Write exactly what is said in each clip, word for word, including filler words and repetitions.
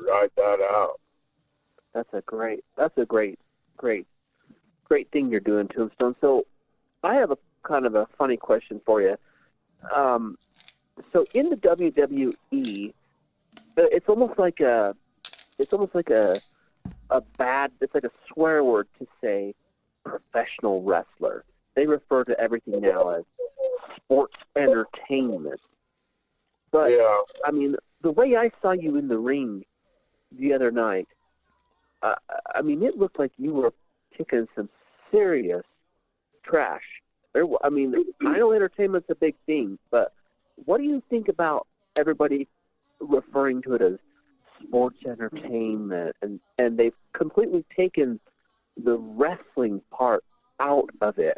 ride that out. That's a great, that's a great, great, great thing you're doing, Tombstone. So I have a kind of a funny question for you. Um, so in the W W E, it's almost like a, it's almost like a, a bad, it's like a swear word to say professional wrestler. They refer to everything now as sports entertainment. But, yeah. I mean, the way I saw you in the ring the other night, uh, I mean, it looked like you were kicking some serious trash. There, I mean, I know entertainment's a big thing, but what do you think about everybody referring to it as sports entertainment? And, and they've completely taken the wrestling part out of it.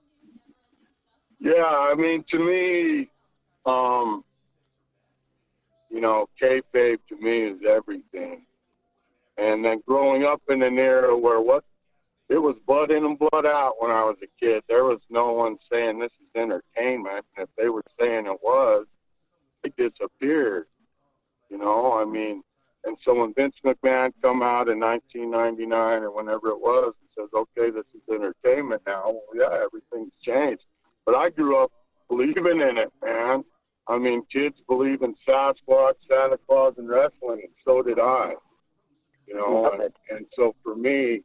Yeah, I mean, to me, um, you know, kayfabe to me is everything. And then growing up in an era where what it was blood in and blood out when I was a kid, there was no one saying this is entertainment. And if they were saying it was, it disappeared. You know, I mean, and so when Vince McMahon come out in nineteen ninety-nine or whenever it was and says, okay, this is entertainment now, well, yeah, everything's changed. But I grew up believing in it, man. I mean, kids believe in Sasquatch, Santa Claus, and wrestling, and so did I. You know, and, and so for me,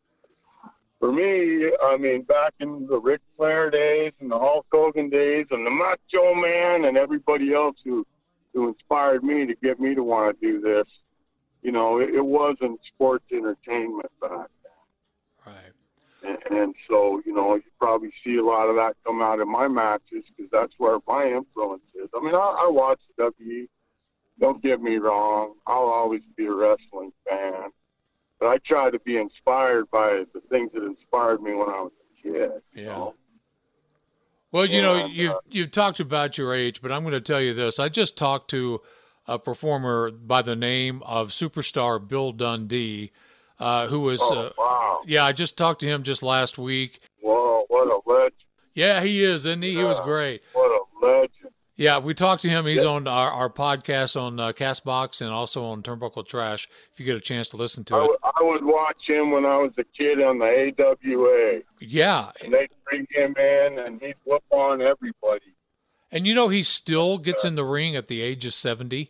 for me, I mean, back in the Ric Flair days and the Hulk Hogan days and the Macho Man and everybody else who, who inspired me to get me to want to do this, you know, it, it wasn't sports entertainment back then. Right. And, and so, you know, you probably see a lot of that come out in my matches because that's where my influence is. I mean, I, I watch the W W E. Don't get me wrong. I'll always be a wrestling fan. But I try to be inspired by the things that inspired me when I was a kid. Yeah. You know? Well, you and, know, you've, uh, you've talked about your age, but I'm going to tell you this. I just talked to a performer by the name of Superstar Bill Dundee, uh, who was, oh, uh, wow. yeah, I just talked to him just last week. Whoa, what a legend. Yeah, he is, isn't he? Yeah, he was great. What a legend. Yeah, we talked to him. He's Yeah. on our, our podcast on uh, Castbox and also on Turnbuckle Trash, if you get a chance to listen to I, it. w- I would watch him when I was a kid on the A W A. Yeah. And they'd bring him in, and he'd whoop on everybody. And you know, he still gets in the ring at the age of seventy.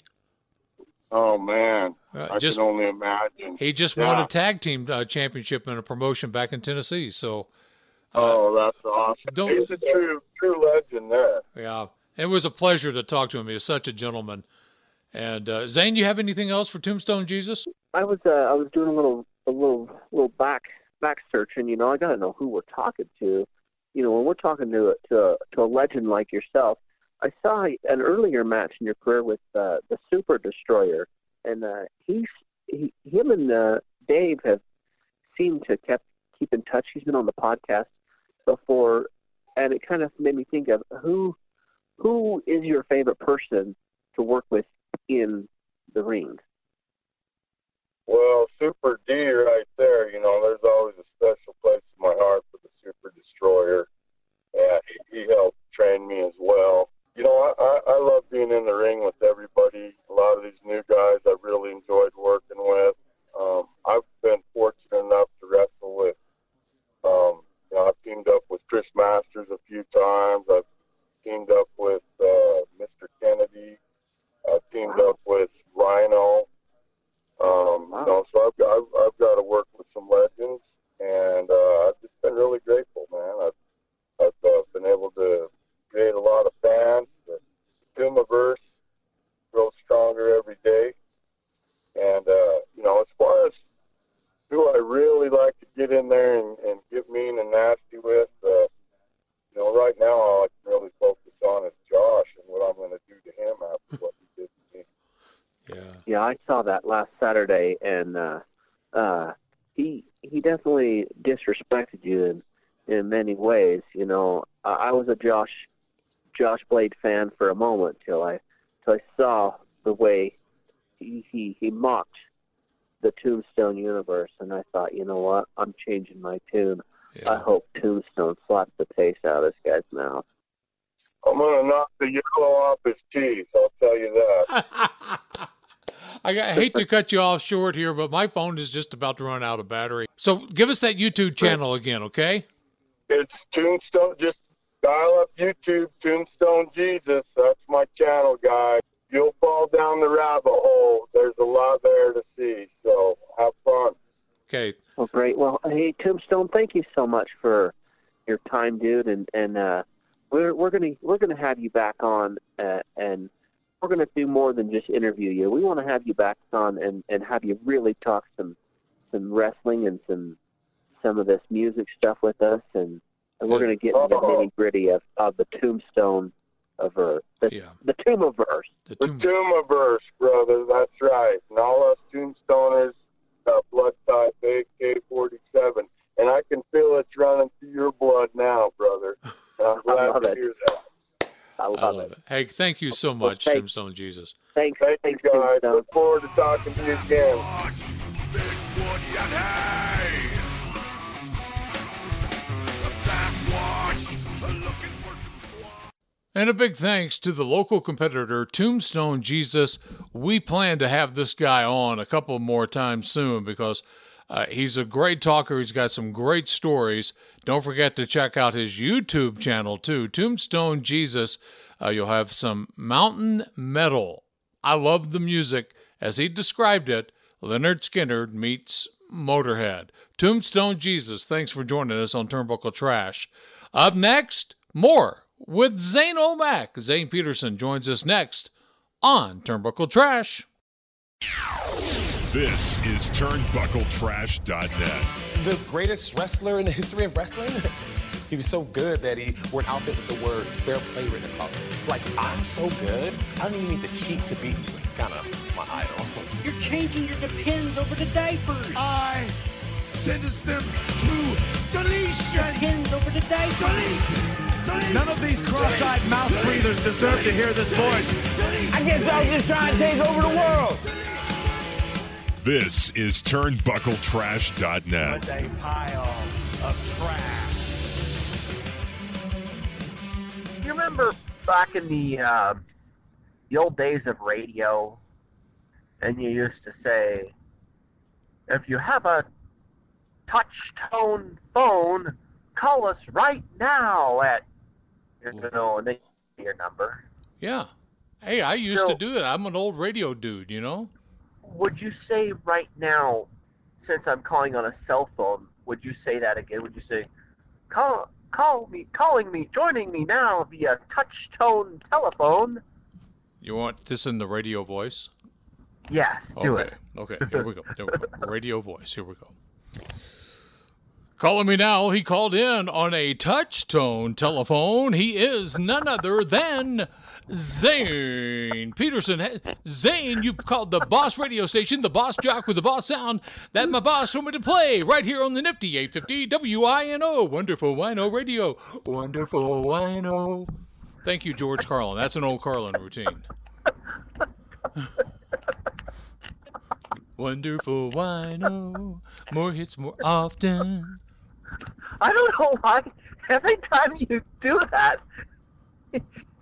Oh, man. Uh, I just can only imagine. He just Yeah. won a tag team uh, championship in a promotion back in Tennessee. So, uh, Oh, that's awesome. don't- He's a true, true legend there. yeah, it was a pleasure to talk to him. He was such a gentleman. And uh, Zane, you have anything else for Tombstone Jesus? I was uh, I was doing a little a little little back back searching. You know, I got to know who we're talking to. You know, when we're talking to a, to a, to a legend like yourself, I saw an earlier match in your career with uh, the Super Destroyer, and uh, he's he him and uh, Dave have seemed to kept keep in touch. He's been on the podcast before, and it kind of made me think of who who is your favorite person to work with in the ring? Well, Super D right there, you know, there's always a special place in my heart for the Super Destroyer. Yeah, he, he helped train me as well. You know, I, I, I love being in the ring with everybody. A lot of these new guys I've really enjoyed working with. Um, I've been fortunate enough to wrestle with, um, you know, I've teamed up with Chris Masters a few times. I've teamed up with uh, Mister Kennedy. I've teamed up with Rhino. Um, you know, so I've, I've, I've got to work with some legends, and uh, I've just been really grateful, man. I've, I've uh, been able to create a lot of fans. The Tumaverse grows stronger every day. And, uh, you know, as far as who I really like to get in there and, and get mean and nasty with, uh, you know, right now all I can really focus on is Josh and what I'm going to do to him after what he did to me. Yeah. Yeah, I saw that last Saturday, and uh, uh, he he definitely disrespected you in, in many ways. You know, I, I was a Josh Josh Blade fan for a moment till I till I saw the way he he, he mocked the Tombstone universe, and I thought, you know what, I'm changing my tune. Yeah. I hope Tombstone slaps the taste out of this guy's mouth. I'm going to knock the yellow off his teeth, I'll tell you that. I, I hate to cut you off short here, but my phone is just about to run out of battery. So give us that YouTube channel again, okay? It's Tombstone. Just dial up YouTube, Tombstone Jesus. That's my channel, guys. You'll fall down the rabbit hole. There's a lot there to see, so have fun. Okay. Well, great. Well, hey, Tombstone, thank you so much for your time, dude, and and uh, we're we're gonna we're gonna have you back on, uh, and we're gonna do more than just interview you. We want to have you back on and, and have you really talk some some wrestling and some some of this music stuff with us, and, and we're gonna get into the nitty gritty of, of the Tombstone of Earth, the, Yeah. the Tomb of Earth. The The tomb. Tombverse, brother. That's right. And all us Tombstoners got blood type A K forty-seven. And I can feel it's running through your blood now, brother. And I'm glad love to it. hear that. I I love, love it. it. Hey, thank you so much, Thank- Tombstone Jesus. Thanks, Thank thanks, you, guys. Tombstone. Look forward to talking to you again. Bigfoot and hey! The Sasquatch, looking for some squash. And a big thanks to the local competitor, Tombstone Jesus. We plan to have this guy on a couple more times soon because uh, he's a great talker. He's got some great stories. Don't forget to check out his YouTube channel, too, Tombstone Jesus. Uh, you'll have some mountain metal. I love the music. As he described it, Leonard Skinner meets Motorhead. Tombstone Jesus, thanks for joining us on Turnbuckle Trash. Up next, more with Zane O'Mac. Zane Peterson joins us next on Turnbuckle Trash. This is Turnbuckle Trash dot net. The greatest wrestler in the history of wrestling? He was so good that he wore an outfit with the words fair play written across it. Like, I'm so good, I don't even need to cheat to beat you. It's kind of my idol. You're changing your depends over the diapers. I sentence them to deletion. Depends over the diapers. Deletion. Deletion. None of these cross-eyed mouth breathers deserve to hear this voice. I guess I was just trying to take over the world. This is Turnbuckle Trash dot net. It's a pile of trash. You remember back in the uh, the old days of radio, and you used to say, if you have a touch-tone phone, call us right now at, you know, and then your number. Yeah. Hey, I used So- to do that. I'm an old radio dude, you know? Would you say right now, since I'm calling on a cell phone, would you say that again? Would you say, call, call me, calling me, joining me now via touch-tone telephone? You want this in the radio voice? Yes, do okay. it. Okay, here we go. There we go. Radio voice. Here we go. Calling me now. He called in on a touch-tone telephone. He is none other than Zane Peterson. Hey, Zane, you've called the boss radio station, the boss jock with the boss sound that my boss told me to play right here on the nifty eight fifty W I N O. Wonderful Wino Radio. Wonderful Wino. Thank you, George Carlin. That's an old Carlin routine. Wonderful Wino. More hits more often. I don't know why. Every time you do that, you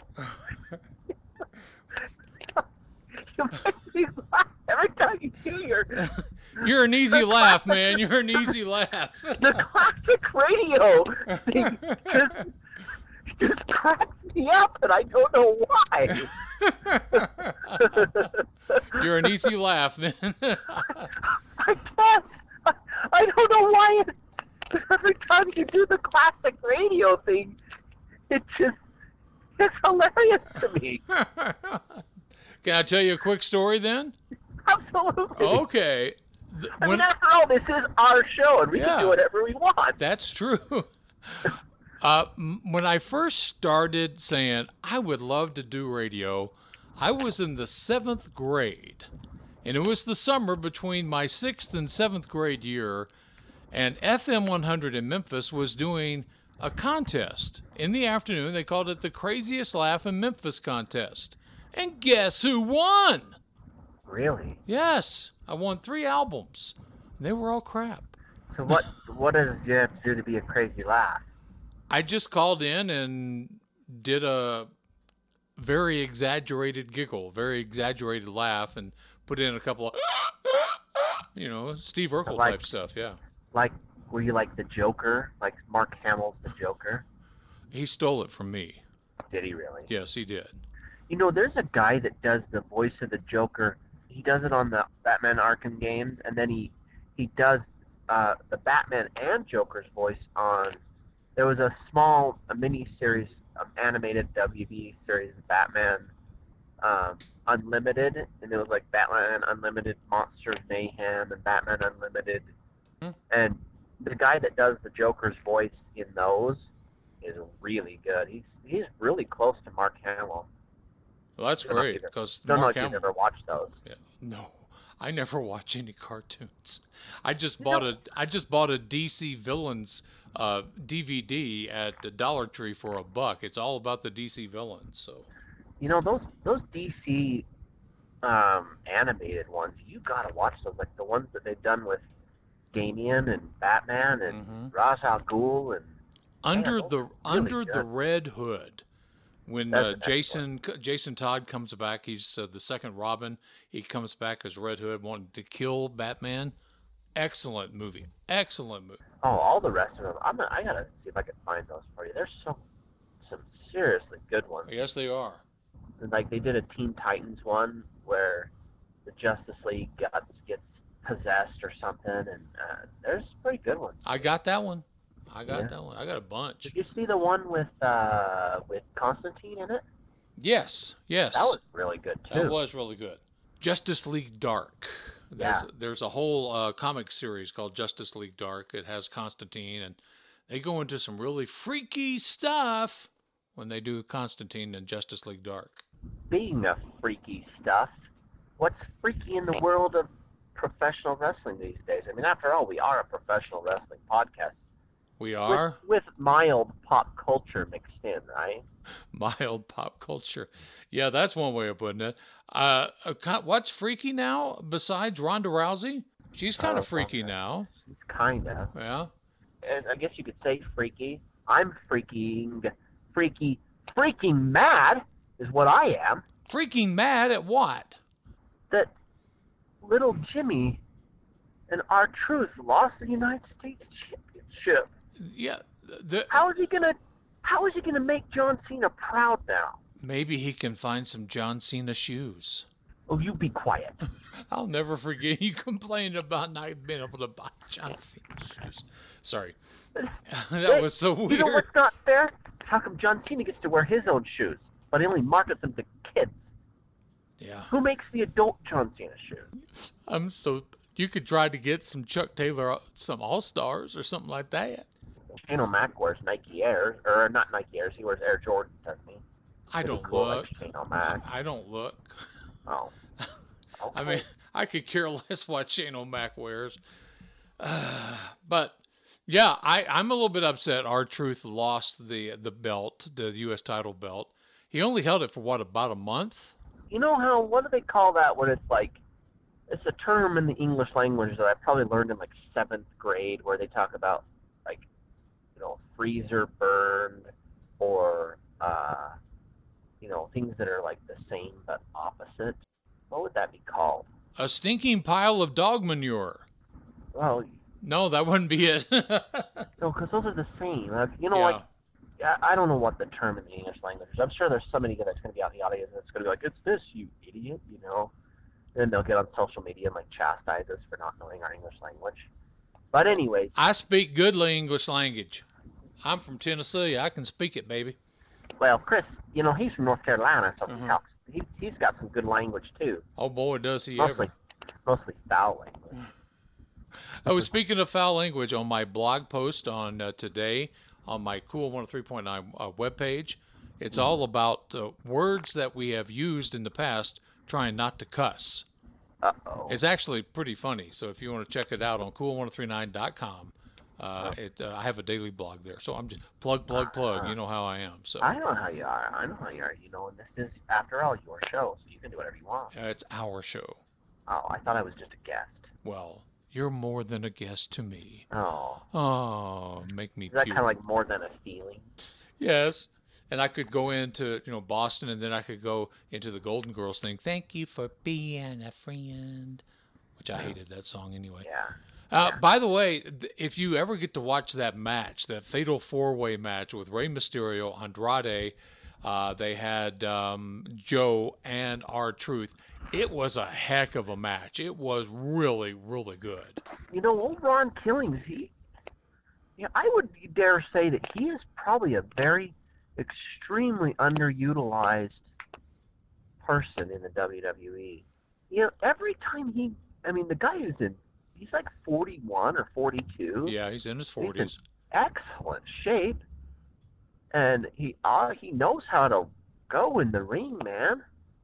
make me laugh. Every time you do your You're an easy laugh, man. You're an easy laugh. the classic radio thing just just cracks me up, and I don't know why. You're an easy laugh, man. I guess I, I don't know why. It, every time you do the classic radio thing, it just it's hilarious to me. Can I tell you a quick story then? Absolutely. Okay. Th- I When, mean, after all, this is our show, and we Yeah. can do whatever we want. that's true. Uh, m- when I first started saying I would love to do radio, I was in the seventh grade. And it was the summer between my sixth and seventh grade year. And F M one hundred in Memphis was doing a contest. In the afternoon, they called it the Craziest Laugh in Memphis contest. And guess who won? Really? Yes, I won three albums. They were all crap. So what? What does you have to do to be a crazy laugh? I just called in and did a very exaggerated giggle, very exaggerated laugh, and put in a couple of, you know, Steve Urkel Like- type stuff. Yeah, Like, were you like the Joker? Like Mark Hamill's the Joker? he stole it from me. Did he really? Yes, he did. You know, there's a guy that does the voice of the Joker. He does it on the Batman Arkham games, and then he he does uh, the Batman and Joker's voice on. There was a small a mini series, um, animated W B series of Batman um, Unlimited, and it was like Batman Unlimited Monsters Mayhem and Batman Unlimited, Hmm. and the guy that does the Joker's voice in those is really good. He's he's really close to Mark Hamill. Well, that's Don't know great either. because Don't know Mark if you've Hamill. ever watched those. Yeah, no, I never watch any cartoons. I just You bought know- a I just bought a D C villains uh, D V D at the Dollar Tree for a buck. It's all about the D C villains. So You know, those those D C um, animated ones, you gotta watch those. Like the ones that they've done with Damian and Batman and Mhm. Ra's al Ghul and under those the are really under the good. red hood, when That's uh, an Jason Jason Todd comes back, he's uh, the second Robin. He comes back as Red Hood, wanting to kill Batman. Excellent movie. Excellent movie. oh, all the rest of them. I'm gonna, I gotta see if I can find those for you. There's some some seriously good ones. Yes, they are. And, like they did a Teen Titans one where the Justice League gets gets possessed or something, and uh, there's pretty good ones. I got that one. I got Yeah. that one. I got a bunch. Did you see the one with uh, with Constantine in it? Yes, yes. That was really good too. That was really good. Justice League Dark. There's, Yeah. there's a whole uh, comic series called Justice League Dark. It has Constantine, and they go into some really freaky stuff when they do Constantine and Justice League Dark. Speaking of freaky stuff, what's freaky in the world of professional wrestling these days? I mean, after all, we are a professional wrestling podcast. We are With, with mild pop culture mixed in, right? mild pop culture. Yeah, that's one way of putting it. Uh, uh, co- what's freaky now besides Ronda Rousey? She's kind Oh, of freaky okay. now. It's kind of. Yeah. And I guess you could say freaky. I'm freaking, freaky, freaking mad is what I am. Freaking mad at what? That little Jimmy and R-Truth lost the United States Championship. Yeah. The, How is he gonna? How is he gonna make John Cena proud now? maybe he can find some John Cena shoes. Oh, you be quiet. I'll never forget you complaining about not being able to buy John Cena shoes. Sorry. That was so weird. You know what's not fair? How come John Cena gets to wear his own shoes, but he only markets them to kids? Yeah. Who makes the adult John Cena shoes? I'm so. You could try to get some Chuck Taylor, some All Stars or something like that. Shane O'Mac wears Nike Airs, or not Nike Airs. He wears Air Jordan, doesn't he? I Pretty don't cool, look. Like Shane O'Mac. I don't look. Oh. Okay. I mean, I could care less what Shane O'Mac wears. Uh, but yeah, I, I'm a little bit upset. R-Truth lost the the belt, the U S title belt. He only held it for what, about a month? You know how, what do they call that when it's like, it's a term in the English language that I probably learned in like seventh grade where they talk about like, you know, freezer burned or, uh, you know, things that are like the same but opposite. What would that be called? A stinking pile of dog manure. Well, No, that wouldn't be it. no, because those are the same. Like, you know, Yeah. like, I, I don't know what the term in the English language is. I'm sure there's somebody that's going to be out in the audience that's going to be like, it's this, you idiot, you know. And then they'll get on social media and like chastise us for not knowing our English language. But anyways, I speak goodly English language. I'm from Tennessee. I can speak it, baby. well, Chris, you know, he's from North Carolina, so he Mhm. talks, he, he's got some good language too. Oh boy, does he Mostly, ever. mostly foul language. Oh, speaking of foul language, on my blog post on uh, today, on my Cool one oh three point nine uh, webpage, it's all about uh, words that we have used in the past trying not to cuss. Uh-oh. It's actually pretty funny. So if you want to check it out on cool one oh three nine dot com, uh, it, uh, I have a daily blog there. So I'm just plug, plug, plug. You know how I am. So I know how you are. I know how you are. You know, and this is, after all, your show, so you can do whatever you want. uh, it's our show. Oh, I thought I was just a guest. Well, you're more than a guest to me. Oh. Oh, make me Is that puke. kind of like more than a feeling? Yes. and I could go into, you know, Boston, and then I could go into the Golden Girls thing. Thank you for being a friend, which I hated that song anyway. Yeah. Uh, yeah. By the way, th- if you ever get to watch that match, that Fatal Four-Way match with Rey Mysterio, Andrade, uh, they had um, Joe and R-Truth. It was a heck of a match. It was really, really good. You know, old Ron Killings, he, yeah, I would dare say that he is probably a very extremely underutilized person in the W W E. You know, every time he, I mean, the guy is in, he's like forty-one or forty-two. Yeah, he's in his He's in forties. excellent shape, and he uh, he knows how to go in the ring, man.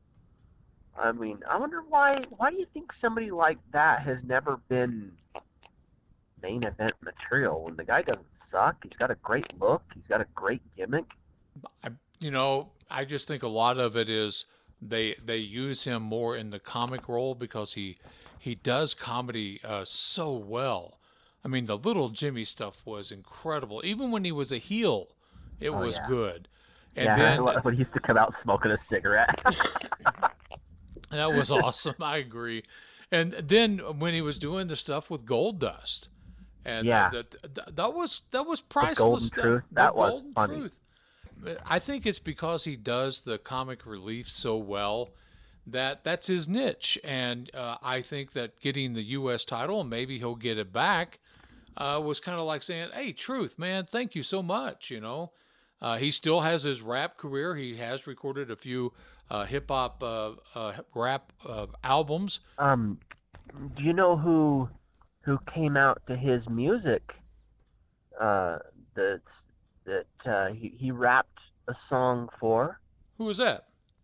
I mean, I wonder why. Why do you think somebody like that has never been main event material? When the guy doesn't suck, he's got a great look, he's got a great gimmick. I, you know, I just think a lot of it is they they use him more in the comic role because he he does comedy uh, so well. I mean, the Little Jimmy stuff was incredible. Even when he was a heel, it Oh, was yeah. good. And yeah, then when he used to come out smoking a cigarette. that was awesome. I agree. And then when he was doing the stuff with Gold Dust, and Yeah. that that, that was that was The priceless. Golden stuff. Truth, The that was Golden funny. Truth. I think it's because he does the comic relief so well that that's his niche. And uh, I think that getting the U S title, and maybe he'll get it back, uh, was kind of like saying, hey, Truth, man, thank you so much, you know. Uh, he still has his rap career. He has recorded a few uh, hip-hop uh, uh, rap uh, albums. Um, do you know who who came out to his music? Uh, that that uh, he he rapped a song for Who was that?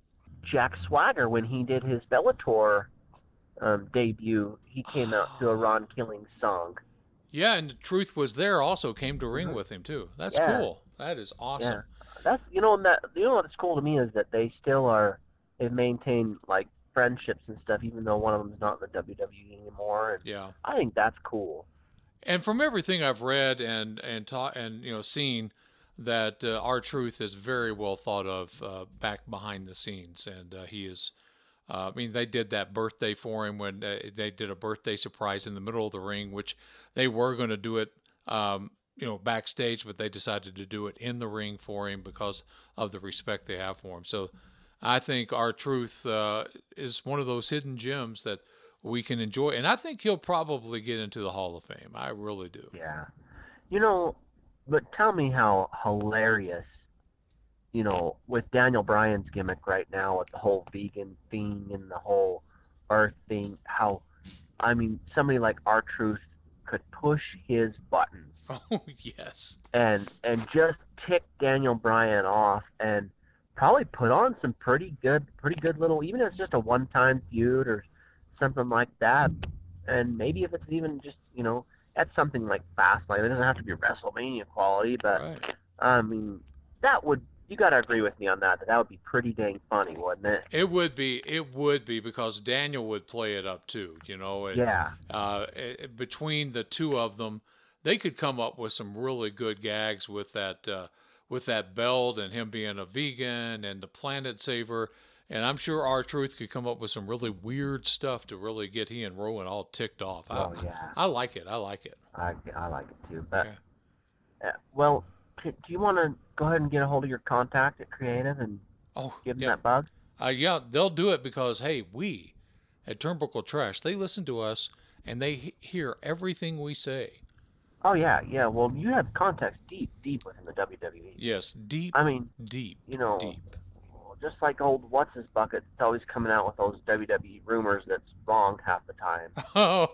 Jack Swagger when he did his Bellator um, debut. He came out to a Ron Killings song. Yeah, and the Truth was there also, came to ring Mhm. with him, too. That's Yeah. cool. That is awesome. Yeah, that's you know and that you know what's cool to me is that they still are they've maintained like friendships and stuff, even though one of them's not in the W W E anymore. And Yeah. I think that's cool. And from everything I've read and and taught and you know seen, that uh, R-Truth is very well thought of uh, back behind the scenes, and uh, he is. Uh, I mean, they did that birthday for him when uh, they did a birthday surprise in the middle of the ring, which they were going to do it, um, you know, backstage, but they decided to do it in the ring for him because of the respect they have for him. So, I think R-Truth uh, is one of those hidden gems that we can enjoy, and I think he'll probably get into the Hall of Fame. I really do. Yeah. You know, but tell me how hilarious, you know, with Daniel Bryan's gimmick right now with the whole vegan thing and the whole earth thing, how, I mean, somebody like R-Truth could push his buttons Oh yes. and and just tick Daniel Bryan off and probably put on some pretty good, pretty good little, even if it's just a one-time feud or something like that. And maybe if it's even just, you know, at something like Fastlane, it doesn't have to be WrestleMania quality, but Right. I mean, that would, you got to agree with me on that, that that would be pretty dang funny, wouldn't it? It would be. It would be because Daniel would play it up too. You know. And, Yeah. Uh, it, between the two of them, they could come up with some really good gags with that. Uh, with that belt and him being a vegan and the planet saver. And I'm sure R-Truth could come up with some really weird stuff to really get he and Rowan all ticked off. Oh, I, yeah. I like it. I like it. I, I like it too. But, Yeah. uh, well, c- do you want to go ahead and get a hold of your contact at Creative and Oh, give them yeah. that bug? Uh, yeah, they'll do it because, hey, we at Turnbuckle Trash, they listen to us and they he- hear everything we say. Oh, yeah, yeah. Well, you have contacts deep, deep within the W W E. Yes, deep, I mean, deep, you know, deep. just like old What's His Bucket, it's always coming out with those W W E rumors that's wrong half the time. Oh,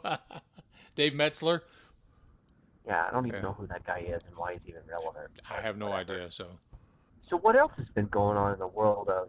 Dave Metzler? Yeah, I don't even Yeah. know who that guy is and why he's even relevant. I have no Whatever. idea, so. So what else has been going on in the world of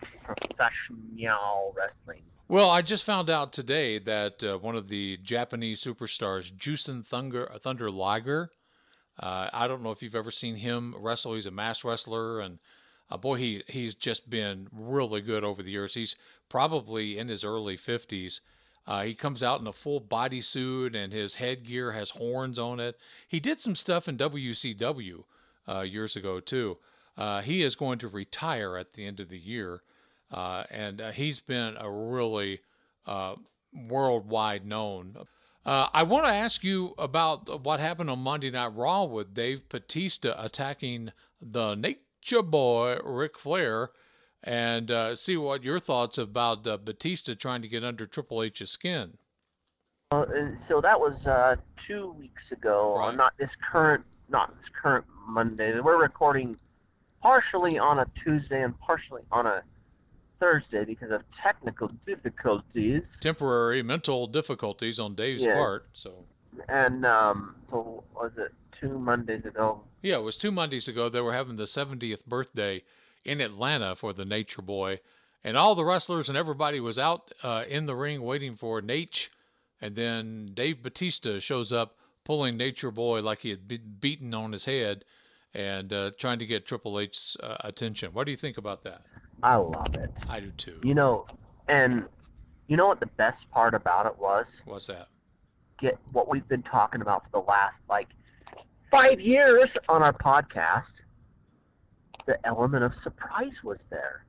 professional wrestling? Well, I just found out today that uh, one of the Japanese superstars, Jusen Thunder, Thunder Liger, uh, I don't know if you've ever seen him wrestle. He's a masked wrestler, and uh, boy, he he's just been really good over the years. He's probably in his early fifties. Uh, he comes out in a full bodysuit, and his headgear has horns on it. He did some stuff in W C W uh, years ago, too. Uh, he is going to retire at the end of the year, uh, and uh, he's been a really uh, worldwide known. Uh, I want to ask you about what happened on Monday Night Raw with Dave Bautista attacking the Nature Boy, Ric Flair, and uh, see what your thoughts about uh, Batista trying to get under Triple H's skin. Uh, and so that was uh, two weeks ago, Right. uh, not this current, not this current Monday. We're recording partially on a Tuesday and partially on a Thursday because of technical difficulties. Temporary mental difficulties on Dave's Yeah. part. So And um, so was it two Mondays ago? yeah, it was two Mondays ago. They were having the seventieth birthday in Atlanta for the Nature Boy, and all the wrestlers and everybody was out uh, in the ring waiting for Nate, and then Dave Bautista shows up pulling Nature Boy like he had been beaten on his head, and uh, trying to get Triple H's uh, attention. What do you think about that? I love it. I do too. You know, and you know what the best part about it was? What's that? Get what we've been talking about for the last like five years on our podcast. The element of surprise was there.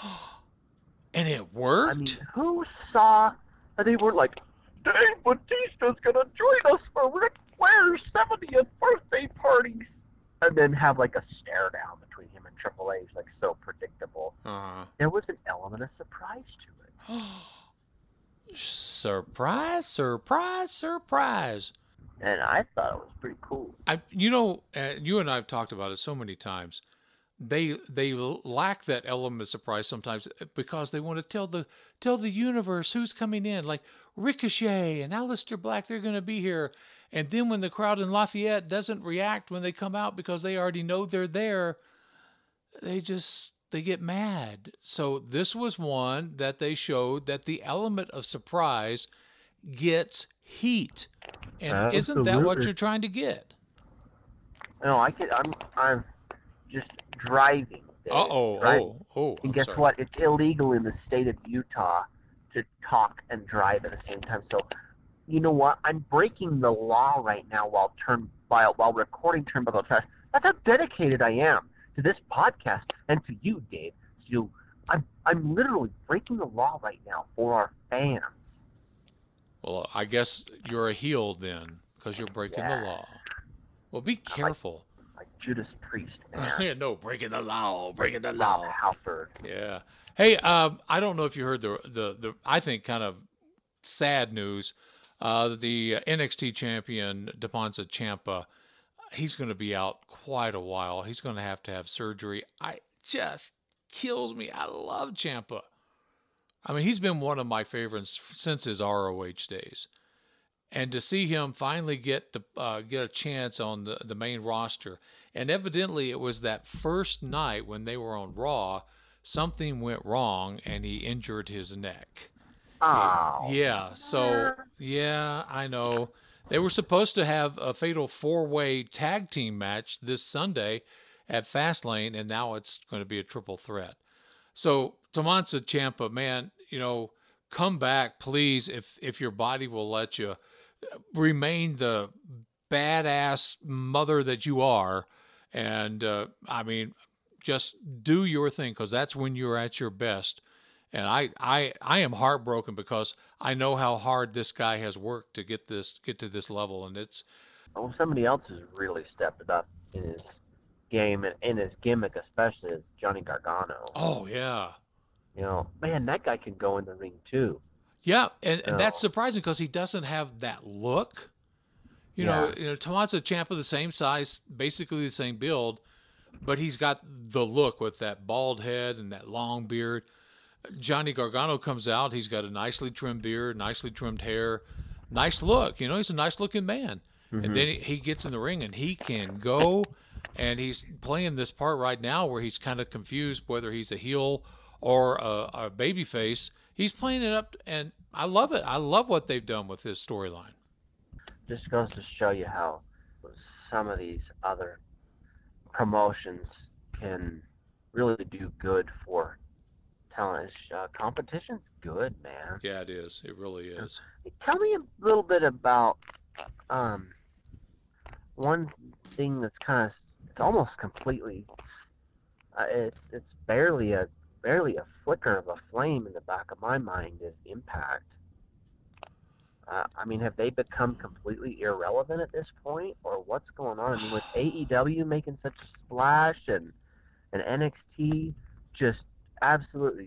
And it worked? I mean, who saw that they were like, Dave Bautista's gonna join us for Ric Flair's seventieth birthday parties, and then have like a stare down between him and Triple H, like so predictable. Uh-huh. There was an element of surprise to it. Surprise, surprise, surprise. And I thought it was pretty cool. I, you know, uh, you and I have talked about it so many times. They they lack that element of surprise sometimes because they want to tell the tell the universe who's coming in, like Ricochet and Aleister Black. They're going to be here, and then when the crowd in Lafayette doesn't react when they come out because they already know they're there, they just they get mad. So this was one that they showed that the element of surprise gets heat, and isn't that what Absolutely. you're trying to get? No, I could. I'm. I'm just driving. Dave, Uh oh, driving. oh, oh. And I'm guess sorry. what? It's illegal in the state of Utah to talk and drive at the same time. So, you know what? I'm breaking the law right now while turn while while recording Turnbuckle Trash. That's how dedicated I am to this podcast and to you, Dave. So I'm I'm literally breaking the law right now for our fans. Well, I guess you're a heel then, because you're breaking Yeah. the law. Well, be careful. Like Judas Priest, man. Yeah, no, breaking the law, breaking the Rob law. Halford. Yeah. Hey, um, I don't know if you heard the the the I think kind of sad news. Uh, the N X T champion Tommaso Ciampa, he's going to be out quite a while. He's going to have to have surgery. I just kills me. I love Ciampa. I mean, he's been one of my favorites since his R O H days. And to see him finally get the uh, get a chance on the, the main roster, and evidently it was that first night when they were on Raw, something went wrong and he injured his neck. Oh. Yeah, so yeah, I know. They were supposed to have a fatal four-way tag team match this Sunday at Fastlane, and now it's going to be a triple threat. So Tommaso Ciampa, man, you know, come back, please, if if your body will let you. Remain the badass mother that you are, and uh, I mean, just do your thing, because that's when you're at your best. And I, I, I am heartbroken because I know how hard this guy has worked to get this get to this level, and it's Well, somebody else has really stepped it up in his game and in his gimmick, especially, is Johnny Gargano. oh yeah. You know, man, that guy can go in the ring too. Yeah, and, and that's Oh. surprising because he doesn't have that look. You know, Yeah. you know, Tommaso Ciampa, the same size, basically the same build, but he's got the look with that bald head and that long beard. Johnny Gargano comes out, he's got a nicely trimmed beard, nicely trimmed hair, nice look. You know, he's a nice looking man. Mm-hmm. And then he, he gets in the ring and he can go, and he's playing this part right now where he's kind of confused whether he's a heel or a, a baby face. He's playing it up, and I love it. I love what they've done with his storyline. Just goes to show you how some of these other promotions can really do good for talent. Uh, competition's good, man. Yeah, it is. It really is. Tell me a little bit about um, one thing that's kind of, it's almost completely Uh, it's it's barely a barely a flicker of a flame in the back of my mind is Impact. Uh, I mean, have they become completely irrelevant at this point, or what's going on? I mean, with A E W making such a splash and and N X T just absolutely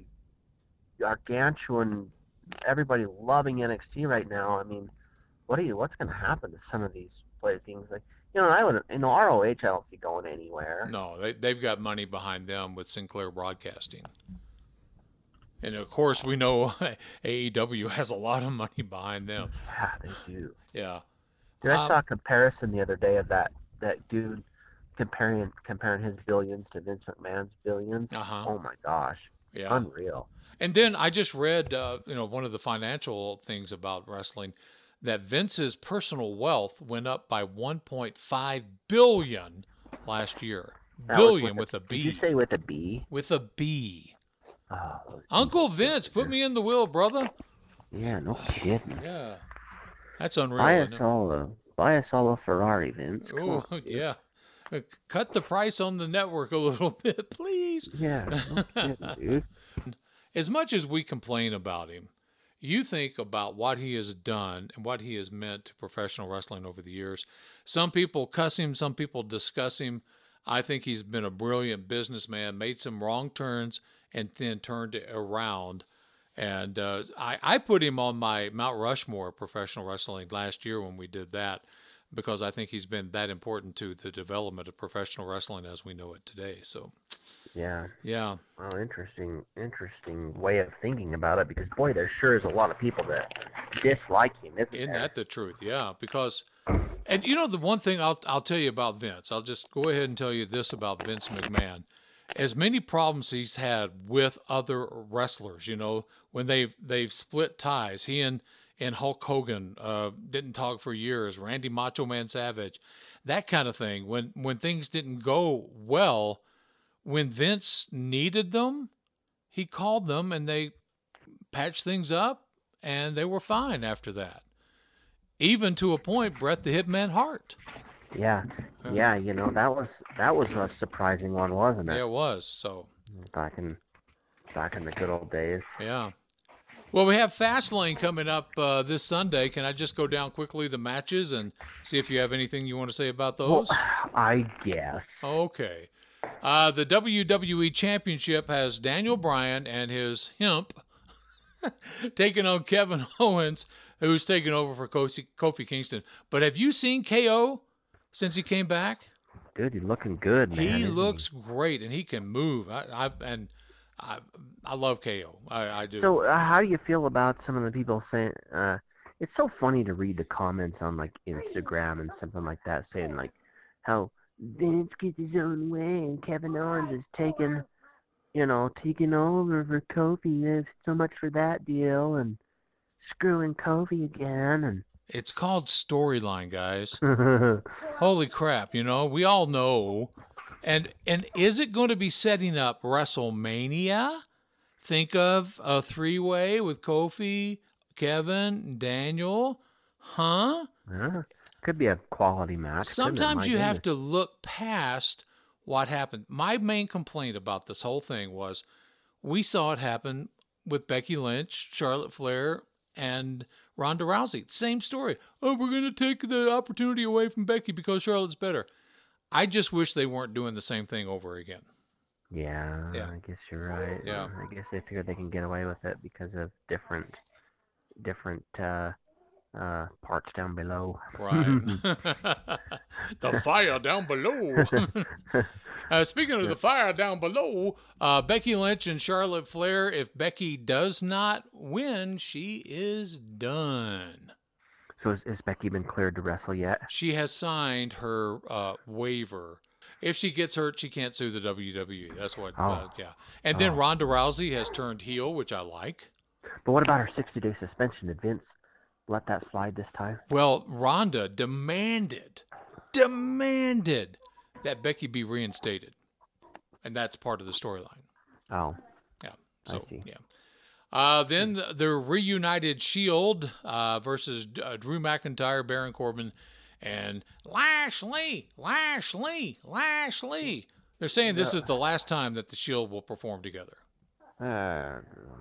gargantuan, everybody loving N X T right now. I mean, what are you? What's going to happen to some of these play things? Like, you know, I would, you know, R O H I don't see going anywhere. No, they they've got money behind them with Sinclair Broadcasting. And of course, we know A E W has a lot of money behind them. Yeah, they do. Yeah. Dude, I Um, saw a comparison the other day of that that dude comparing comparing his billions to Vince McMahon's billions. Uh-huh. Oh my gosh, Yeah. unreal. And then I just read, uh, you know, one of the financial things about wrestling, that Vince's personal wealth went up by one point five billion last year. That was Billion with with a Did you B. say with a B? With a B. Oh, Uncle Vince, put me in the wheel, brother. yeah, no kidding. Yeah. That's unreal. Buy isn't us it? all a buy us all a Ferrari, Vince. Come Oh, on. yeah. Uh, Cut the price on the network a little bit, please. Yeah, no kidding, dude. As much as we complain about him, you think about what he has done and what he has meant to professional wrestling over the years. Some people cuss him, some people discuss him. I think he's been a brilliant businessman, made some wrong turns, and then turned it around. And uh, I, I put him on my Mount Rushmore of professional wrestling last year when we did that, because I think he's been that important to the development of professional wrestling as we know it today. So, Yeah. yeah. Well, interesting, interesting way of thinking about it, because boy, there sure is a lot of people that dislike him, isn't Isn't there? that the truth? Yeah, because, and you know, the one thing I'll I'll tell you about Vince, I'll just go ahead and tell you this about Vince McMahon. As many problems he's had with other wrestlers, you know, when they've they've split ties, he and and Hulk Hogan uh, didn't talk for years. Randy Macho Man Savage, that kind of thing. When when things didn't go well, when Vince needed them, he called them and they patched things up, and they were fine after that. Even to a point, Bret the Hitman Hart. Yeah, yeah. You know, that was that was a surprising one, wasn't it? Yeah, it was. So, Back in back in the good old days. yeah. Well, we have Fastlane coming up uh, this Sunday. Can I just go down quickly the matches and see if you have anything you want to say about those? Well, I guess. Okay. Uh, the W W E Championship has Daniel Bryan and his himp taking on Kevin Owens, who's taking over for Kofi, Kofi Kingston. But have you seen K O since he came back? Dude, he's looking good, man. He isn't looks great, and he can move. I, I and I, I love K O. I, I do. So, uh, how do you feel about some of the people saying? Uh, it's so funny to read the comments on like Instagram and something like that, saying like how Vince gets his own way and Kevin Owens is taking, you know, taking over for Kofi. There's so much for that deal, and screwing Kofi again, It's called storyline, guys. and Holy crap! You know, we all know. And and is it going to be setting up WrestleMania? Think of a three-way with Kofi, Kevin, Daniel. Huh? uh, could be a quality match. couldn't it? Sometimes My you have goodness. to look past what happened. My main complaint about this whole thing was we saw it happen with Becky Lynch, Charlotte Flair, and Ronda Rousey. Same story. Oh, we're going to take the opportunity away from Becky because Charlotte's better. I just wish they weren't doing the same thing over again. Yeah, Yeah. I guess you're right. Yeah. I guess they figure they can get away with it because of different, different uh, uh, parts down below. Right. The fire down below. uh, speaking of the fire down below, uh, Becky Lynch and Charlotte Flair, if Becky does not win, she is done. So has, has Becky been cleared to wrestle yet? She has signed her uh, waiver. If she gets hurt, she can't sue the W W E. That's what, uh, Oh. yeah. And then Oh. Ronda Rousey has turned heel, which I like. But what about her sixty-day suspension? Did Vince let that slide this time? Well, Ronda demanded, demanded that Becky be reinstated. And that's part of the storyline. Oh, Yeah. I So, see. yeah. Uh, then the, the reunited Shield uh, versus uh, Drew McIntyre, Baron Corbin, and Lashley, Lashley, Lashley. They're saying this is the last time that the Shield will perform together. Uh,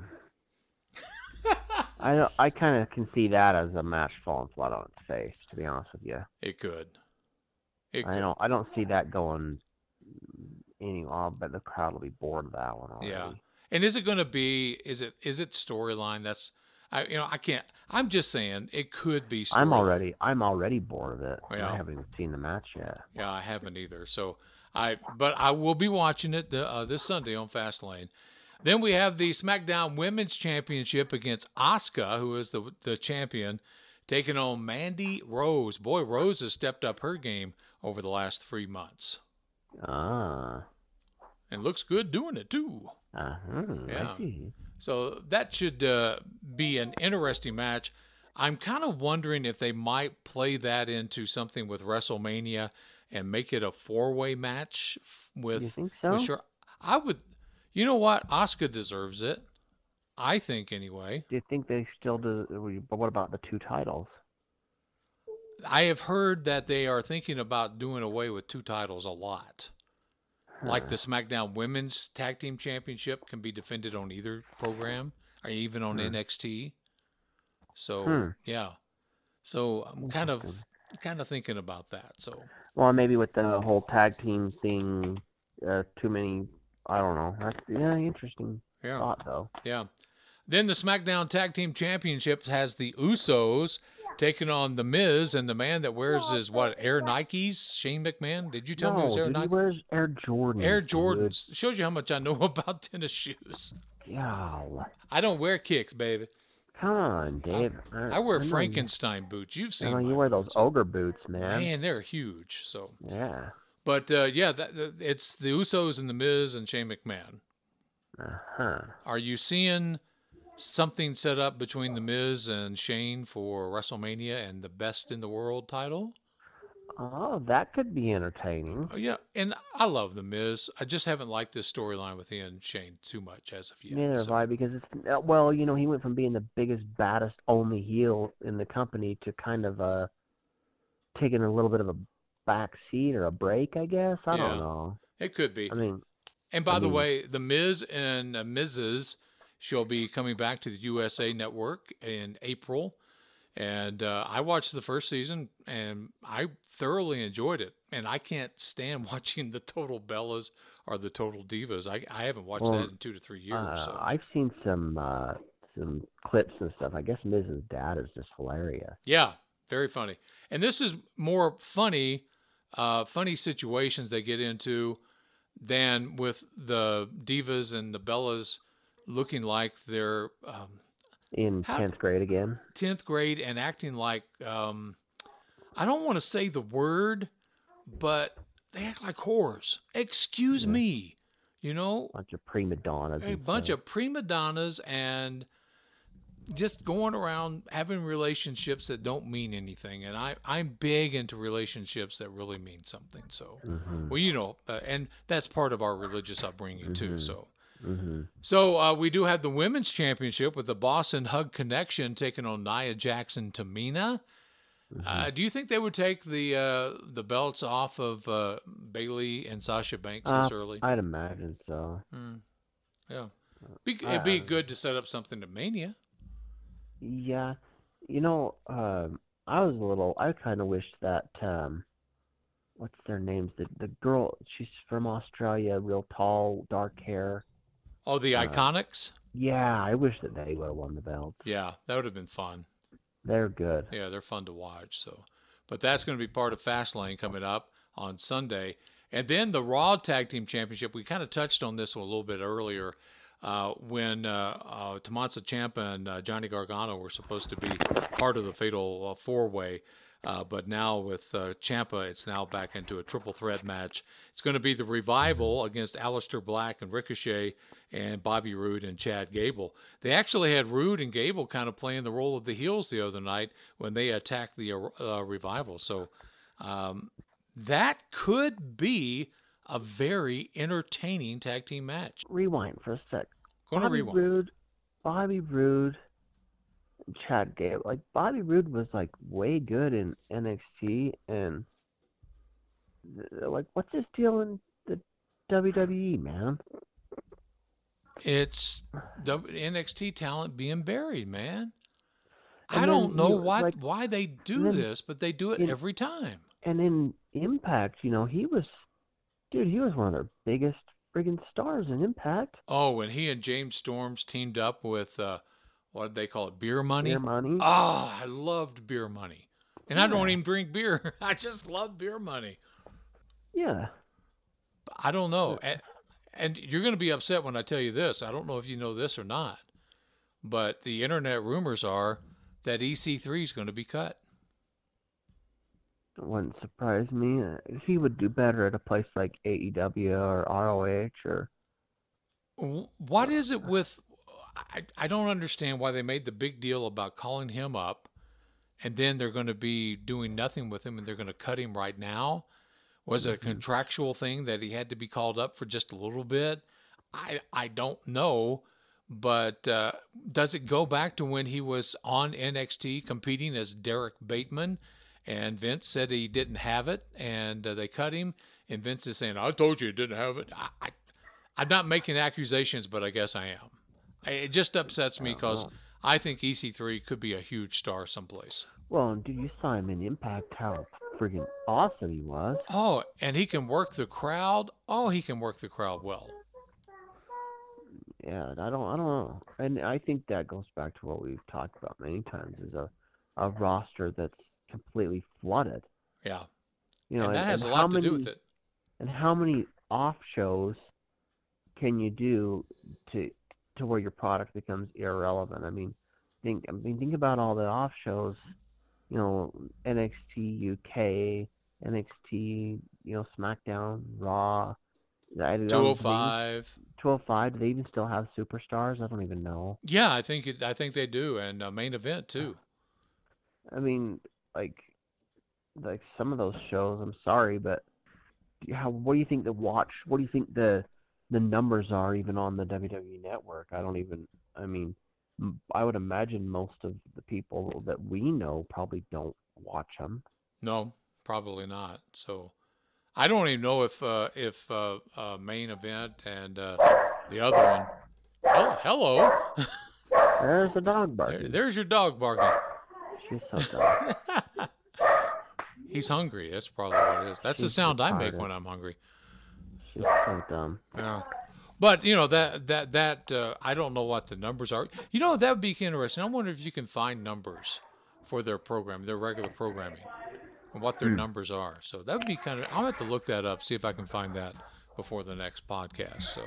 I don't, I kind of can see that as a match falling flat on its face. To be honest with you, It could. It I could. don't I don't see that going any long, but the crowd will be bored of that one already. Yeah. And is it going to be? Is it? Is it storyline? That's, I you know I can't. I'm just saying it could be. I'm storyline. already I'm already bored of it. Yeah. I haven't even seen the match yet. Yeah, I haven't either. So I, but I will be watching it the, uh, this Sunday on Fastlane. Then we have the SmackDown Women's Championship against Asuka, who is the the champion, taking on Mandy Rose. Boy, Rose has stepped up her game over the last three months, Ah. and looks good doing it too. Uh-huh. Yeah. I see. So that should uh, be an interesting match. I'm kind of wondering if they might play that into something with WrestleMania and make it a four-way match f- with. You think so? with Char- I would. You know what? Asuka deserves it. I think anyway. Do you think they still do? But what about the two titles? I have heard that they are thinking about doing away with two titles a lot. Like the SmackDown Women's Tag Team Championship can be defended on either program or even on N X T. So Hmm. yeah, so I'm kind of kind of thinking about that. So Well, maybe with the whole tag team thing, uh, too many. I don't know. That's yeah, interesting yeah, thought though. yeah. Then the SmackDown Tag Team Championship has the Usos taking on the Miz and the man that wears his what Air Nikes, Shane McMahon. Did you tell me it was No, Air dude, he Nikes? wears Air Jordans. Air dude. Jordans. Shows you how much I know about tennis shoes. Golly. I don't wear kicks, baby. Come on, Dave. I wear know you- Frankenstein boots. You've I seen know you my wear those boots. ogre boots, man. Man, they're huge. So, Yeah. but uh, yeah, that, that- it's the Usos and the Miz and Shane McMahon. Uh huh. Are you seeing something set up between the Miz and Shane for WrestleMania and the Best in the World title? Oh, that could be entertaining. Oh, yeah, and I love the Miz. I just haven't liked this storyline with he and Shane too much as of yet. Neither so- have I, because it's uh, well, you know, he went from being the biggest, baddest, only heel in the company to kind of uh taking a little bit of a back seat or a break, I guess. I Yeah. don't know. It could be. I mean, And by I the mean- way, the Miz and uh, Missus she'll be coming back to the U S A Network in April. And uh, I watched the first season, and I thoroughly enjoyed it. And I can't stand watching the Total Bellas or the Total Divas. I, I haven't watched Well, that in two to three years. uh, so. I've seen some uh some clips and stuff. I guess Missus Dad is just hilarious. Yeah, very funny. And this is more funny, uh, funny situations they get into than with the Divas and the Bellas looking like they're um, In How- tenth grade again. tenth grade and acting like, um, I don't want to say the word, but they act like whores. Excuse me. You know, Bunch of prima donnas. a and bunch stuff. of prima donnas and just going around having relationships that don't mean anything. And I, I'm big into relationships that really mean something. So, Mhm. well, you know, uh, and that's part of our religious upbringing too. So, Mhm. so uh, we do have the women's championship with the Boston Hug Connection taking on Nia Jackson, Tamina. Uh, do you think they would take the uh, the belts off of uh, Bailey and Sasha Banks Uh, this early? I'd imagine so. Mm. Yeah, be, I- it'd be I- good to set up something to Mania. Yeah, you know, um, I was a little. I kind of wished that um, what's their names? The the girl. She's from Australia, real tall, dark hair. Oh, the Uh, Iconics. Yeah, I wish that they would have won the belts. Yeah, that would have been fun. They're good. Yeah, they're fun to watch. So, but that's going to be part of Fastlane coming up on Sunday, and then the Raw Tag Team Championship. We kind of touched on this a little bit earlier uh, when uh, uh, Tommaso Ciampa and uh, Johnny Gargano were supposed to be part of the Fatal uh, Four Way. Uh, but now with uh, Ciampa, it's now back into a triple threat match. It's going to be the Revival against Aleister Black and Ricochet and Bobby Roode and Chad Gable. They actually had Roode and Gable kind of playing the role of the heels the other night when they attacked the uh, Revival. So um, that could be a very entertaining tag team match. Rewind for a sec. Going to Bobby rewind. Roode, Bobby Roode, and Chad Gable. Like Bobby Roode was like way good in N X T, and th- like what's his deal in the W W E, man. It's W- N X T talent being buried, man. And I don't then, know you know, why like- why they do then this, but they do it in- every time. And in Impact, you know, he was, dude, he was one of their biggest friggin' stars in Impact. Oh, when he and James Storms teamed up with uh, what did they call it, Beer Money? Beer Money. Oh, I loved Beer Money, and I don't Yeah. even drink beer. I just love Beer Money. Yeah. I don't know, and, and you're going to be upset when I tell you this. I don't know if you know this or not, but the internet rumors are that E C three is going to be cut. It wouldn't surprise me. Uh, He would do better at a place like A E W or R O H or. W- What is it with? I, I don't understand why they made the big deal about calling him up, and then they're going to be doing nothing with him, and they're going to cut him right now. Was it a contractual thing that he had to be called up for just a little bit? I I don't know, but uh, does it go back to when he was on N X T competing as Derek Bateman, and Vince said he didn't have it, and uh, they cut him, and Vince is saying, "I told you he didn't have it." I, I I'm not making accusations, but I guess I am. I, it just upsets me because I think E C three could be a huge star someplace. Well, dude, you saw him in Impact, how friggin' awesome he was. Oh, and he can work the crowd. Oh, he can work the crowd well. Yeah, I don't, I don't know, and I think that goes back to what we've talked about many times: is a, a roster that's completely flooded. Yeah, You know, and that has a how lot to many, do with it. And how many off shows can you do to to where your product becomes irrelevant? I mean, think, I mean, think about all the off shows. You know, N X T U K, N X T, you know, SmackDown, Raw. I don't- two oh five. two oh five. Do they even still have superstars? I don't even know. Yeah, I think it, I think they do, and uh, main event too. I mean, like, like some of those shows. I'm sorry, but how? What do you think the watch? What do you think the the numbers are even on the W W E Network? I don't even. I mean, m- I would imagine most of the people that we know probably don't watch them. No, probably not. So I don't even know if uh, if uh, uh, main event and uh, the other one. Oh, hello. There's the dog There, barking. there's your dog barking. She's so dumb. He's hungry. That's probably what it is. That's the She's sound I make retarded. when I'm hungry. She's so dumb. Yeah. But you know that that that uh, I don't know what the numbers are. You know that would be interesting. I wonder if you can find numbers for their program, their regular programming, and what their numbers are. So that would be kind of. I'll have to look that up, see if I can find that before the next podcast. So.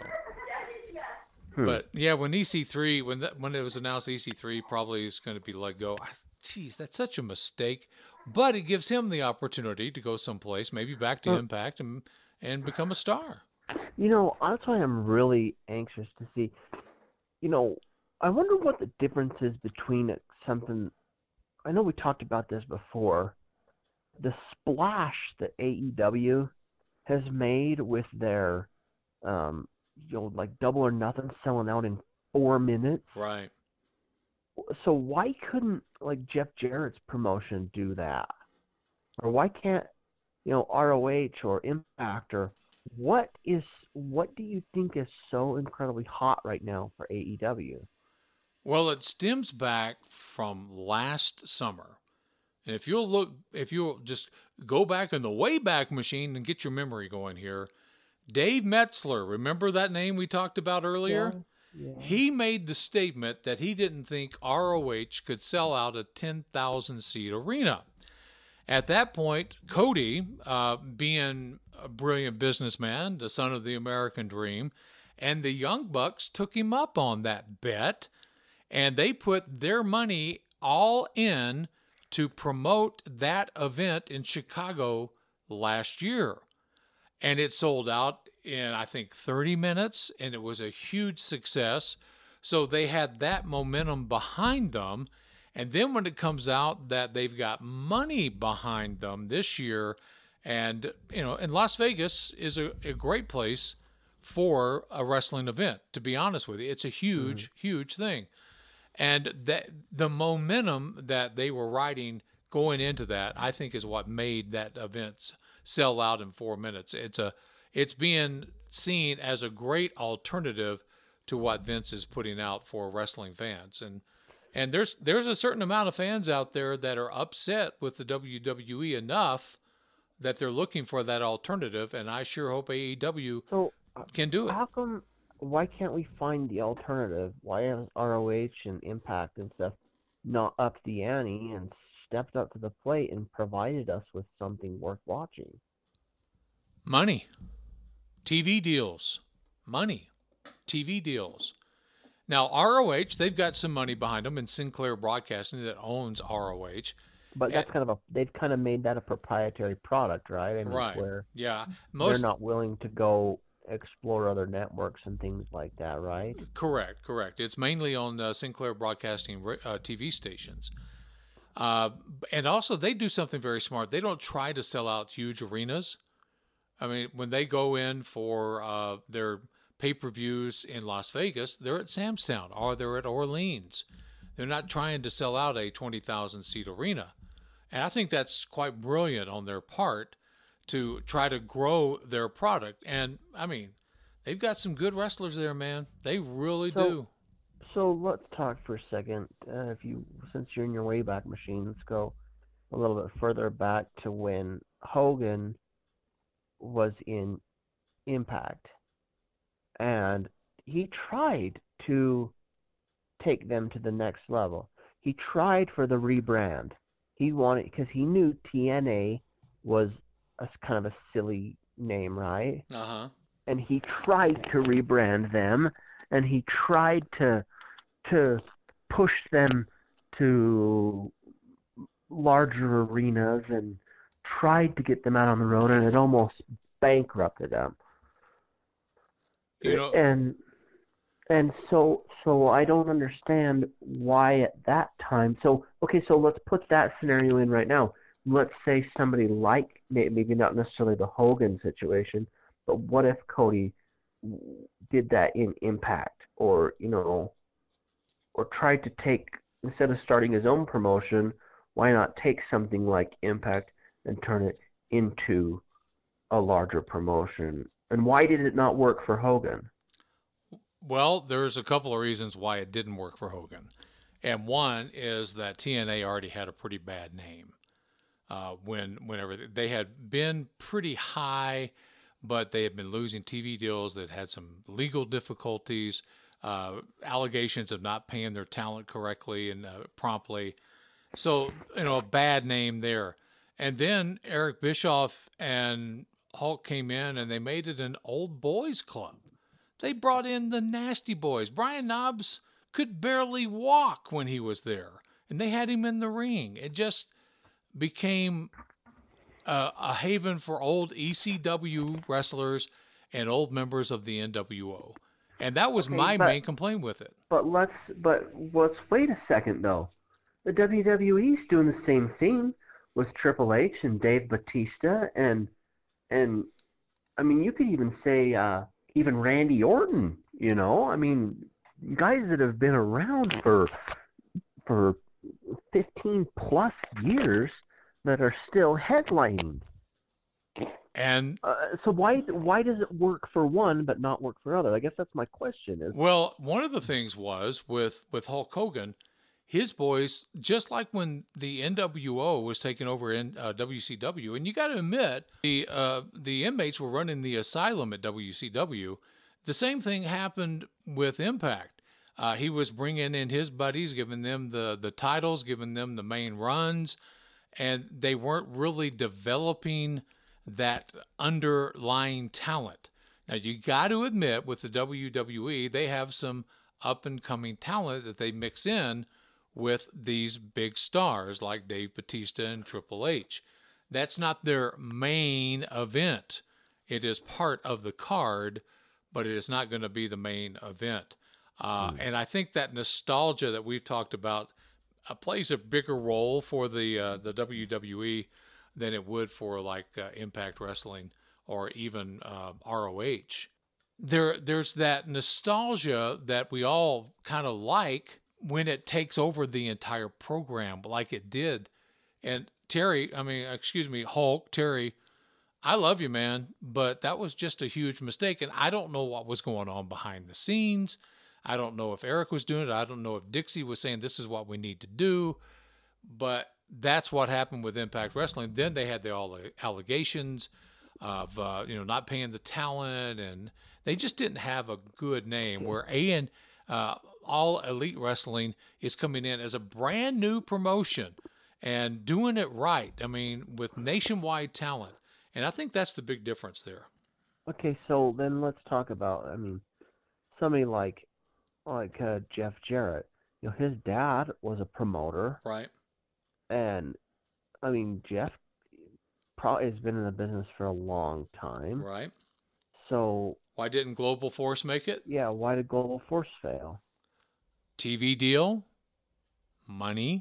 But yeah, when E C three, when that when it was announced, E C three probably is going to be let go. I, geez, that's such a mistake. But it gives him the opportunity to go someplace, maybe back to Huh. Impact, and and become a star. You know, that's why I'm really anxious to see. You know, I wonder what the difference is between it- something. I know we talked about this before. The splash that A E W has made with their, um, you know, like Double or Nothing selling out in four minutes. Right. So why couldn't like Jeff Jarrett's promotion do that? Or why can't, you know, R O H or Impact or what is what do you think is so incredibly hot right now for A E W? Well, it stems back from last summer. And if you'll look, if you'll just go back in the Wayback Machine and get your memory going here, Dave Metzler, remember that name we talked about earlier? Yeah. He made the statement that he didn't think R O H could sell out a ten thousand seat arena. At that point, Cody, uh, being a brilliant businessman, the son of the American dream, and the Young Bucks took him up on that bet, and they put their money all in to promote that event in Chicago last year. And it sold out in, I think, thirty minutes, and it was a huge success. So they had that momentum behind them. And then when it comes out that they've got money behind them this year, and, you know, and Las Vegas is a, a great place for a wrestling event, to be honest with you. It's a huge, mm-hmm. huge thing. And that the momentum that they were riding going into that, I think, is what made that event sell out in four minutes. It's a, it's being seen as a great alternative to what Vince is putting out for wrestling fans. And and there's there's a certain amount of fans out there that are upset with the W W E enough that they're looking for that alternative, and I sure hope A E W So can do it. how come? Why can't we find the alternative? Why has R O H and Impact and stuff not upped the ante and stepped up to the plate and provided us with something worth watching? Money, T V deals, money, T V deals. Now, R O H, they've got some money behind them, and Sinclair Broadcasting that owns R O H. But that's kind of a, they've kind of made that a proprietary product, right? I mean, Right. Where Yeah. Most they're not willing to go explore other networks and things like that, right? Correct, correct. It's mainly on uh, Sinclair Broadcasting uh, T V stations. Uh, and also, they do something very smart. They don't try to sell out huge arenas. I mean, when they go in for uh, their pay-per-views in Las Vegas, they're at Sam's Town or they're at Orleans. They're not trying to sell out a twenty thousand seat arena. And I think that's quite brilliant on their part to try to grow their product. And, I mean, they've got some good wrestlers there, man. They really So- do. So let's talk for a second. Uh, if you, since you're in your Wayback Machine, let's go a little bit further back to when Hogan was in Impact, and he tried to take them to the next level. He tried for the rebrand. He wanted, because he knew T N A was a s- kind of a silly name, right? Uh-huh. And he tried to rebrand them, and he tried to to push them to larger arenas and tried to get them out on the road, and it almost bankrupted them. You know, And and so so I don't understand why at that time. So okay, so let's put that scenario in right now. Let's say somebody like may- maybe not necessarily the Hogan situation, but what if Cody did that in Impact, or you know, or tried to take, instead of starting his own promotion, why not take something like Impact and turn it into a larger promotion? And why did it not work for Hogan? well, there's a couple of reasons why it didn't work for Hogan. And one is that T N A already had a pretty bad name. Uh, when whenever they had been pretty high, but they had been losing T V deals that had some legal difficulties, uh, allegations of not paying their talent correctly and uh, promptly. So, you know, a bad name there. And then Eric Bischoff and Hulk came in and they made it an old boys club. They brought in the Nasty Boys. Brian Knobbs could barely walk when he was there, and they had him in the ring. It just became uh, a haven for old E C W wrestlers and old members of the N W O. And that was Okay, my but- main complaint with it. But let's but let's wait a second though. The W W E's doing the same thing with Triple H and Dave Batista, and and I mean you could even say uh, even Randy Orton. You know, I mean guys that have been around for for fifteen plus years that are still headlining. And Uh, so why why does it work for one but not work for other? I guess that's my question. Is well, one of the things was with with Hulk Hogan, his boys, just like when the N W O was taking over in uh, W C W, and you got to admit the uh, the inmates were running the asylum at W C W. The same thing happened with Impact. Uh, he was bringing in his buddies, giving them the the titles, giving them the main runs, and they weren't really developing that underlying talent. Now, you got to admit, with the W W E, they have some up-and-coming talent that they mix in with these big stars like Dave Batista and Triple H. That's not their main event. It is part of the card, but it is not going to be the main event. Uh, And I think that nostalgia that we've talked about uh, plays a bigger role for the uh, the W W E than it would for like uh, Impact Wrestling or even uh, R O H. There, there's that nostalgia that we all kind of like when it takes over the entire program, like it did. And Terry, I mean, excuse me, Hulk, Terry, I love you, man, but that was just a huge mistake. And I don't know what was going on behind the scenes. I don't know if Eric was doing it. I don't know if Dixie was saying this is what we need to do. But that's what happened with Impact Wrestling. Then they had the, all the allegations of uh, you know not paying the talent, and they just didn't have a good name. Where A and uh, All Elite Wrestling is coming in as a brand new promotion and doing it right. I mean, with nationwide talent, and I think that's the big difference there. Okay, so then let's talk about. I mean, somebody like like uh, Jeff Jarrett. You know, his dad was a promoter, right? And I mean, Jeff probably has been in the business for a long time. Right. So why didn't Global Force make it? Yeah, why did Global Force fail? T V deal, money,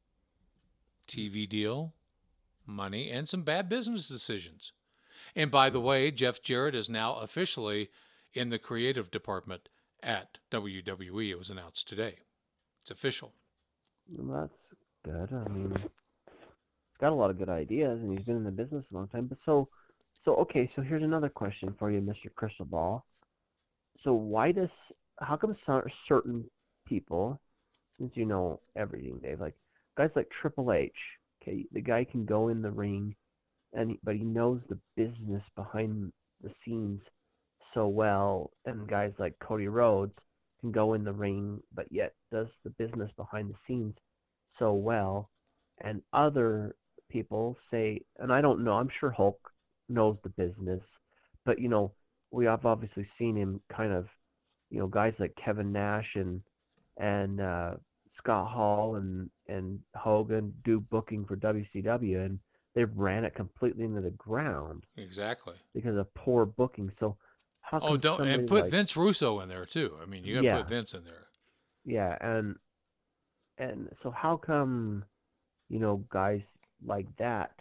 T V deal, money, and some bad business decisions. And by the way, Jeff Jarrett is now officially in the creative department at W W E. It was announced today. It's official. Well, that's good. I mean, he's got a lot of good ideas, and he's been in the business a long time. But so, so okay. So here's another question for you, Mister Crystal Ball. So why does, how come some, certain people, since you know everything, Dave, like guys like Triple H, okay, the guy can go in the ring, and but he knows the business behind the scenes so well, and guys like Cody Rhodes can go in the ring, but yet does the business behind the scenes so well, and other people say, and I don't know, I'm sure Hulk knows the business, but you know, we have obviously seen him kind of, you know, guys like Kevin Nash and and uh, Scott Hall and and Hogan do booking for W C W, and they ran it completely into the ground. Exactly. Because of poor booking. So how oh, don't and put like, Vince Russo in there too. I mean, you got to yeah, put Vince in there. Yeah, and and so how come, you know, guys like that,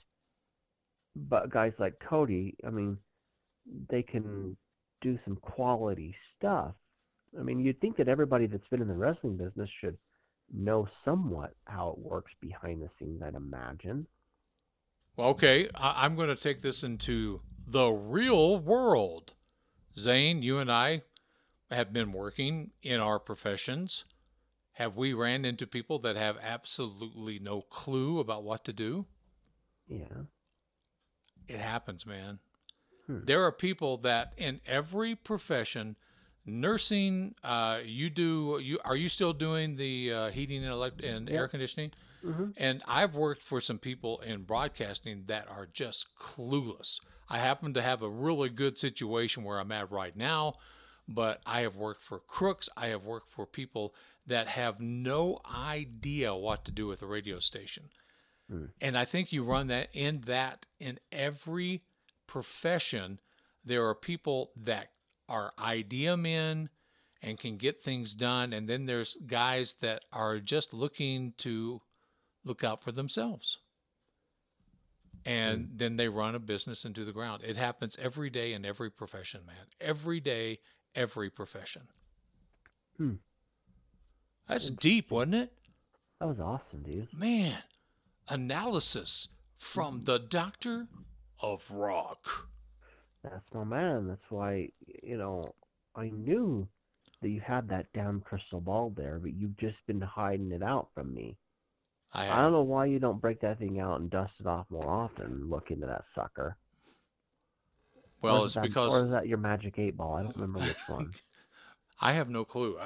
but guys like Cody, I mean, they can do some quality stuff. I mean, you'd think that everybody that's been in the wrestling business should know somewhat how it works behind the scenes, I'd imagine. Well, okay, I- I'm going to take this into the real world. Zane, you and I have been working in our professions. Have we ran into people that have absolutely no clue about what to do? Yeah. It happens, man. Hmm. There are people that in every profession, nursing, uh, you do, you are you still doing the uh, heating and, elect- and yep. air conditioning? Mm-hmm. And I've worked for some people in broadcasting that are just clueless. I happen to have a really good situation where I'm at right now, but I have worked for crooks. I have worked for people that have no idea what to do with a radio station. Mm. And I think you run that in that in every profession. There are people that are idea men and can get things done. And then there's guys that are just looking to look out for themselves. And mm. then they run a business into the ground. It happens every day in every profession, man. Every day, every profession. Hmm. That's deep, wasn't it? That was awesome, dude. Man, analysis from the Doctor of Rock. That's my man. That's why, you know, I knew that you had that damn crystal ball there, but you've just been hiding it out from me. I, I don't know why you don't break that thing out and dust it off more often and look into that sucker. Well, it's that, because... Or is that your magic eight ball? I don't remember which one. I have no clue.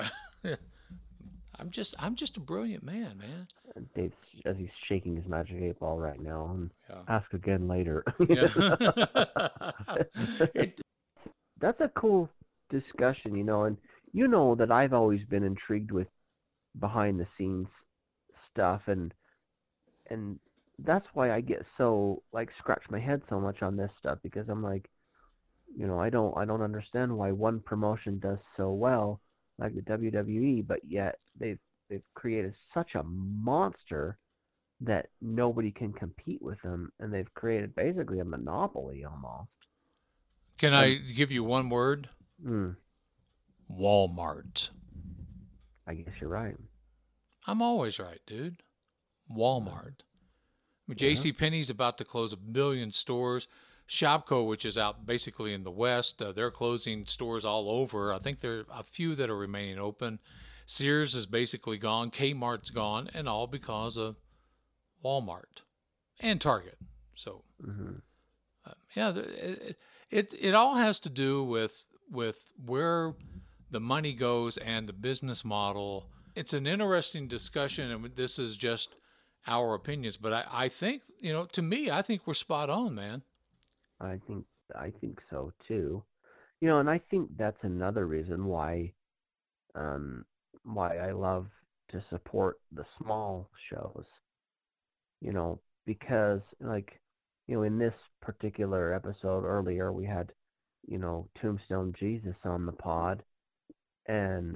I'm just I'm just a brilliant man, man. Dave's, as he's shaking his magic eight ball right now, and yeah. ask again later. Yeah. it, that's a cool discussion, you know, and you know that I've always been intrigued with behind the scenes stuff, and and that's why I get so like scratch my head so much on this stuff, because I'm like, you know, I don't I don't understand why one promotion does so well like the W W E, but yet they've they've created such a monster that nobody can compete with them, and they've created basically a monopoly almost. Can I give you one word? Mm, Walmart. I guess you're right. I'm always right, dude. Walmart. I mean, Yeah. JCPenney's about to close a million stores. Shopko, which is out basically in the West, uh, they're closing stores all over. I think there are a few that are remaining open. Sears is basically gone. Kmart's gone, and all because of Walmart and Target. So, Mm-hmm. uh, yeah, it, it it all has to do with with where the money goes and the business model. It's an interesting discussion, and this is just our opinions. But I, I think, you know, to me, I think we're spot on, man. I think I think so too. You know, and I think that's another reason why um why I love to support the small shows. You know, because like, you know, in this particular episode earlier we had, you know, Tombstone Jesus on the pod, and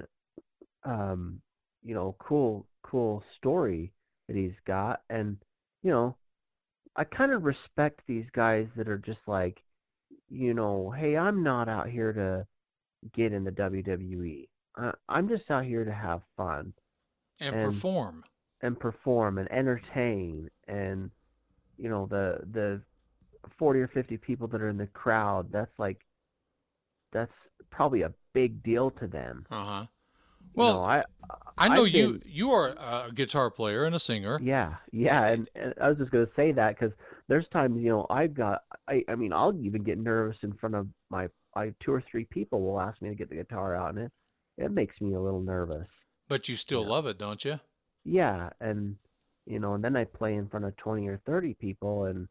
um you know, cool cool story that he's got, and you know, I kind of respect these guys that are just like, you know, hey, I'm not out here to get in the W W E. I, I'm just out here to have fun And, And- perform. and perform and entertain. And, you know, the the forty or fifty people that are in the crowd, that's like, that's probably a big deal to them. Uh huh. You Well, know, I I know I've you. been- You are a guitar player and a singer. Yeah, yeah, and, and I was just gonna say that because there's times, you know, I've got, I, I mean, I'll even get nervous in front of my, I two or three people will ask me to get the guitar out, and it, it makes me a little nervous. But you still Yeah. love it, don't you? Yeah, and you know, and then I play in front of twenty or thirty people, and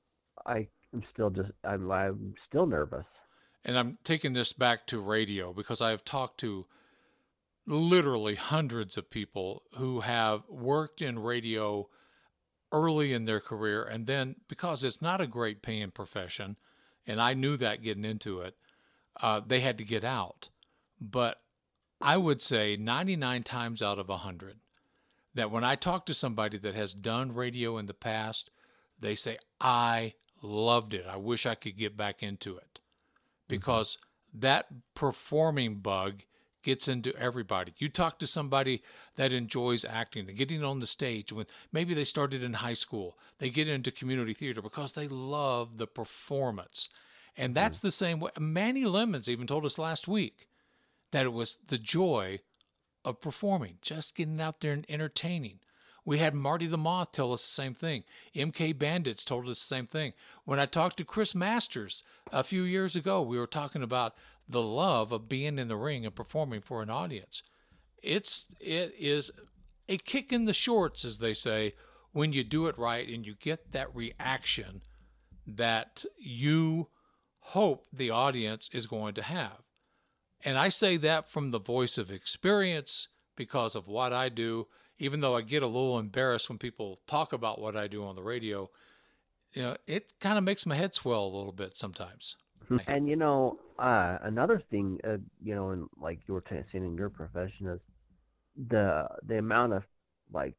I am still just, I'm, I'm still nervous. And I'm taking this back to radio because I have talked to literally hundreds of people who have worked in radio early in their career, and then because it's not a great paying profession, and I knew that getting into it, uh, they had to get out. But I would say ninety-nine times out of one hundred that when I talk to somebody that has done radio in the past, they say, I loved it. I wish I could get back into it. Because that performing bug gets into everybody. You talk to somebody that enjoys acting, they're getting on the stage when maybe they started in high school, they get into community theater because they love the performance. And that's the same way. Manny Lemons even told us last week that it was the joy of performing, just getting out there and entertaining. We had Marty the Moth tell us the same thing. M K Bandits told us the same thing. When I talked to Chris Masters a few years ago, we were talking about the love of being in the ring and performing for an audience. It's it is a kick in the shorts, as they say, when you do it right and you get that reaction that you hope the audience is going to have. And I say that from the voice of experience because of what I do. Even though I get a little embarrassed when people talk about what I do on the radio, you know, it kind of makes my head swell a little bit sometimes. And you know, uh, another thing, uh, you know, and like you were t- saying in your profession is the the amount of, like,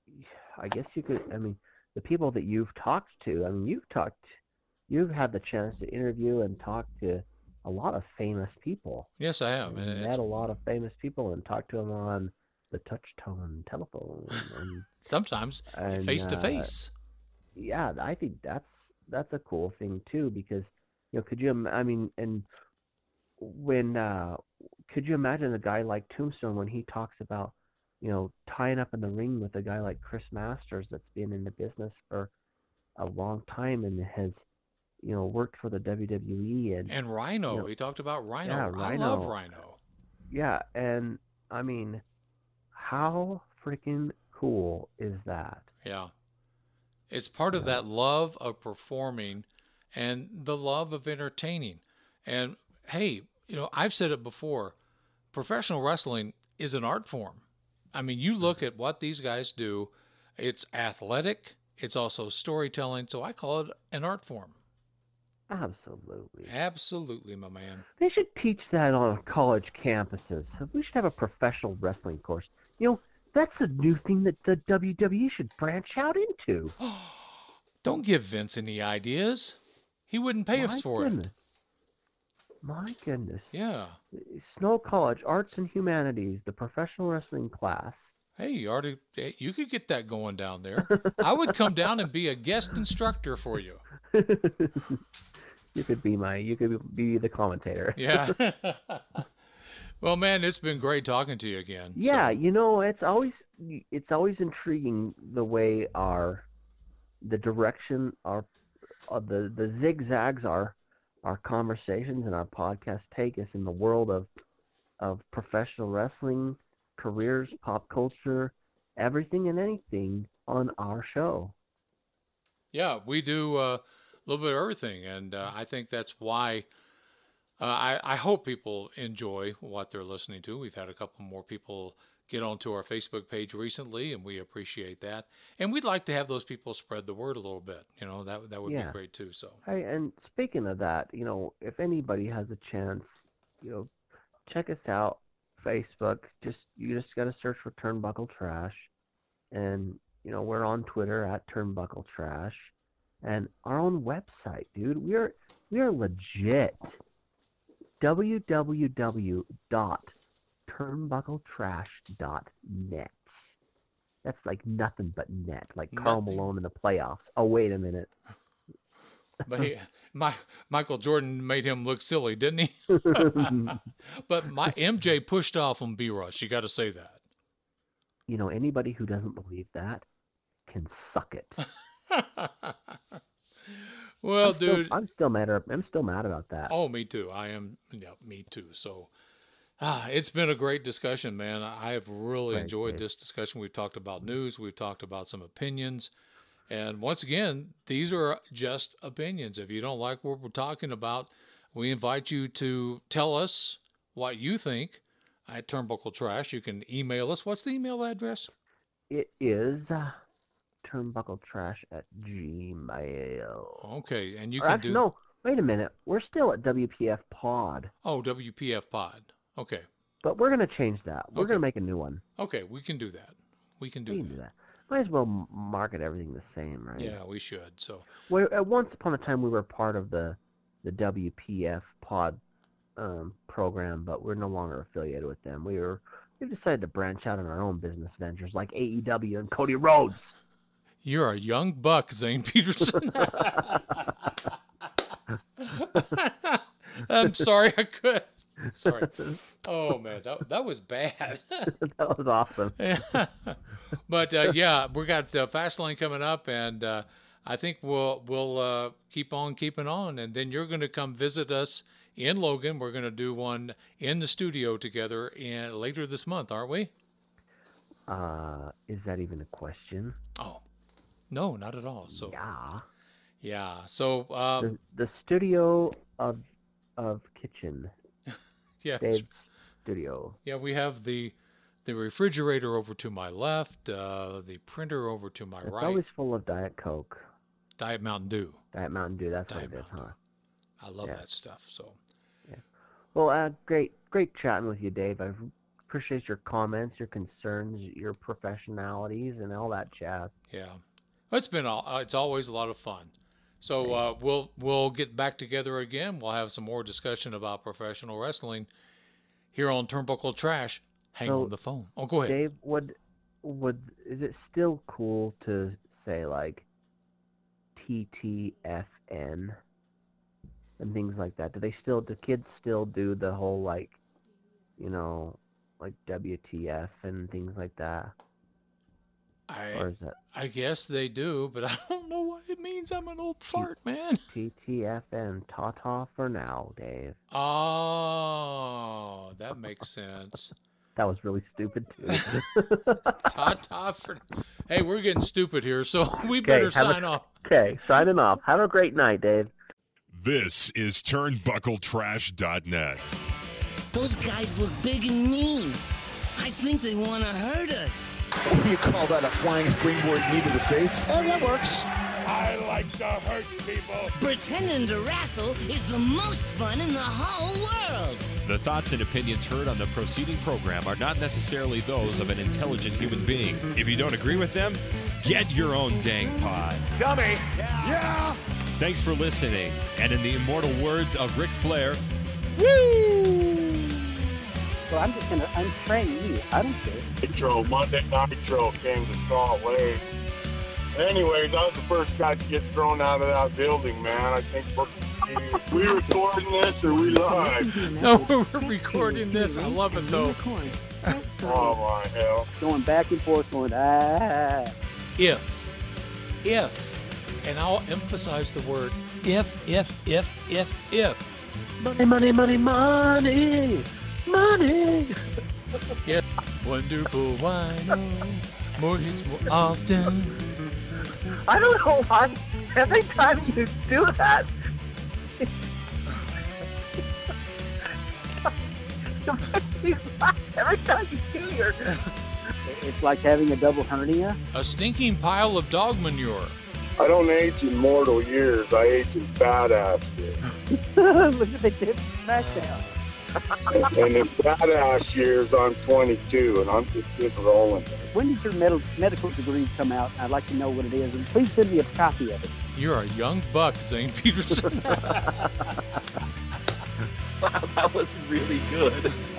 I guess you could, I mean, the people that you've talked to. I mean, you've talked, you've had the chance to interview and talk to a lot of famous people. Yes, I have. And And met it's, a lot of famous people and talked to them on the touch tone telephone. And, sometimes and, face to uh, face. yeah, I think that's that's a cool thing too, because, you know, could you im- I mean, and when uh could you imagine a guy like Tombstone when he talks about, you know, tying up in the ring with a guy like Chris Masters that's been in the business for a long time and has, you know, worked for the W W E, and And Rhino. you know, He talked about Rhino. yeah, I love Rhino. Rhino. yeah, and I mean, how freaking cool is that? Yeah. It's part of that love of performing and the love of entertaining. And hey, you know, I've said it before, professional wrestling is an art form. I mean, you look at what these guys do, it's athletic, it's also storytelling, so I call it an art form. Absolutely. Absolutely, my man. They should teach that on college campuses. We should have a professional wrestling course. You know, that's a new thing that the W W E should branch out into. Don't give Vince any ideas. He wouldn't pay My us for goodness. it. My goodness. Yeah. Snow College, Arts and Humanities, the professional wrestling class. Hey, you already you could get that going down there. I would come down and be a guest instructor for you. You could be my, you could be the commentator. Yeah. Well, man, it's been great talking to you again. Yeah, so. you know, it's always it's always intriguing the way our the direction our uh, the the zigzags our our conversations and our podcasts take us in the world of of professional wrestling, careers, pop culture, everything and anything on our show. Yeah, we do uh, a little bit of everything, and uh, I think that's why uh, I, I hope people enjoy what they're listening to. We've had a couple more people get onto our Facebook page recently, and we appreciate that. And we'd like to have those people spread the word a little bit. You know, that that would Yeah. be great too. So, Hey, and speaking of that, you know, if anybody has a chance, you know, check us out. Facebook, just you just got to search for Turnbuckle Trash, and you know we're on Twitter at Turnbuckle Trash, and our own website, dude. We are we are legit. w w w dot turnbuckle trash dot net. That's like nothing but net, like Karl Nothing. Malone in the playoffs. Oh wait a minute. but he, my Michael Jordan made him look silly, didn't he? But my M J pushed off on B Rush. You got to say that. You know, anybody who doesn't believe that can suck it. Well, I'm still, dude. I'm still mad. at- I'm still mad about that. Oh, me too. I am. Yeah, me too. So, ah, it's been a great discussion, man. I have really Great, enjoyed great. this discussion. We've talked about news. We've talked about some opinions. And once again, these are just opinions. If you don't like what we're talking about, we invite you to tell us what you think at Turnbuckle Trash. You can email us. What's the email address? It is uh, turnbuckletrash at gmail. Okay, and you Or can actually, do no, wait a minute. We're still at W P F Pod, oh W P F Pod. Okay, but we're gonna change that. We're Okay. gonna make a new one. okay, we can do that. We can do We that. can do that. Might as well m- market everything the same, right? Yeah, we should. So. Well, at once upon a time, we were part of the the W P F Pod um, program, but we're no longer affiliated with them. We were we've decided to branch out on our own business ventures, like A E W and Cody Rhodes. You're a young buck, Zane Peterson. I'm sorry, I could. Sorry. Oh man, that that was bad. That was awesome. But uh, yeah, we got uh, Fastlane coming up, and uh, I think we'll we'll uh, keep on keeping on, and then you're going to come visit us in Logan. We're going to do one in the studio together in, later this month, aren't we? Uh, is that even a question? Oh, no, not at all. So Yeah. yeah, so um, The, the studio of of kitchen. yeah, Dave's studio. yeah, we have the the refrigerator over to my left, uh, the printer over to my It's right, always full of Diet Coke. Diet Mountain Dew. Diet Mountain Dew, that's Diet what it is, Mountain huh? I love Yeah. that stuff. So Well, uh, great, great chatting with you, Dave. I appreciate your comments, your concerns, your professionalities, and all that jazz. yeah, it's been all, uh, it's always a lot of fun. So uh, we'll we'll get back together again. We'll have some more discussion about professional wrestling here on Turnbuckle Trash. Hang So, on the phone. Oh, go ahead. Dave, would would is it still cool to say like T T F N and things like that? Do they still do kids still do the whole like, you know, like W T F and things like that? I Or is that I guess they do, but I don't know what it means. I'm an old fart, man. T T F N? Ta-ta for now, Dave. Oh, that makes sense. That was really stupid too. Ta ta for. Hey, we're getting stupid here, so we better have a- sign off. Okay, signing off. Have a great night, Dave. This is turnbuckle trash dot net. Those guys look big and mean. I think they want to hurt us. What do you call that, a flying springboard knee to the face? Oh, that works. I like to hurt people. Pretending to wrestle is the most fun in the whole world. The thoughts and opinions heard on the preceding program are not necessarily those of an intelligent human being. If you don't agree with them, get your own dang pod. Dummy. Yeah. Thanks for listening, and in the immortal words of Ric Flair, woo! so I'm just gonna untrain you. I don't care. Nitro, Monday Nitro came to Salt Lake. Anyways, I was the first guy to get thrown out of that building, man. I think we're, we recording this or we live? No, we're recording this. I love it though. Oh my hell. Going back and forth, going ah. If, if, and I'll emphasize the word if, if, if, if, if. Money, money, money, money, money. Yeah, wonderful wine, more hits more often. I don't know why. Every time you do that, every time you do your. It's like having a double hernia. A stinking pile of dog manure. I don't age in mortal years. I age in badass years. Look at the dip SmackDown. And, and in badass years, I'm twenty-two, and I'm just getting rolling. When did your med- medical degree come out? I'd like to know what it is, and please send me a copy of it. You're a young buck, Zane Peterson. Wow, that was really good.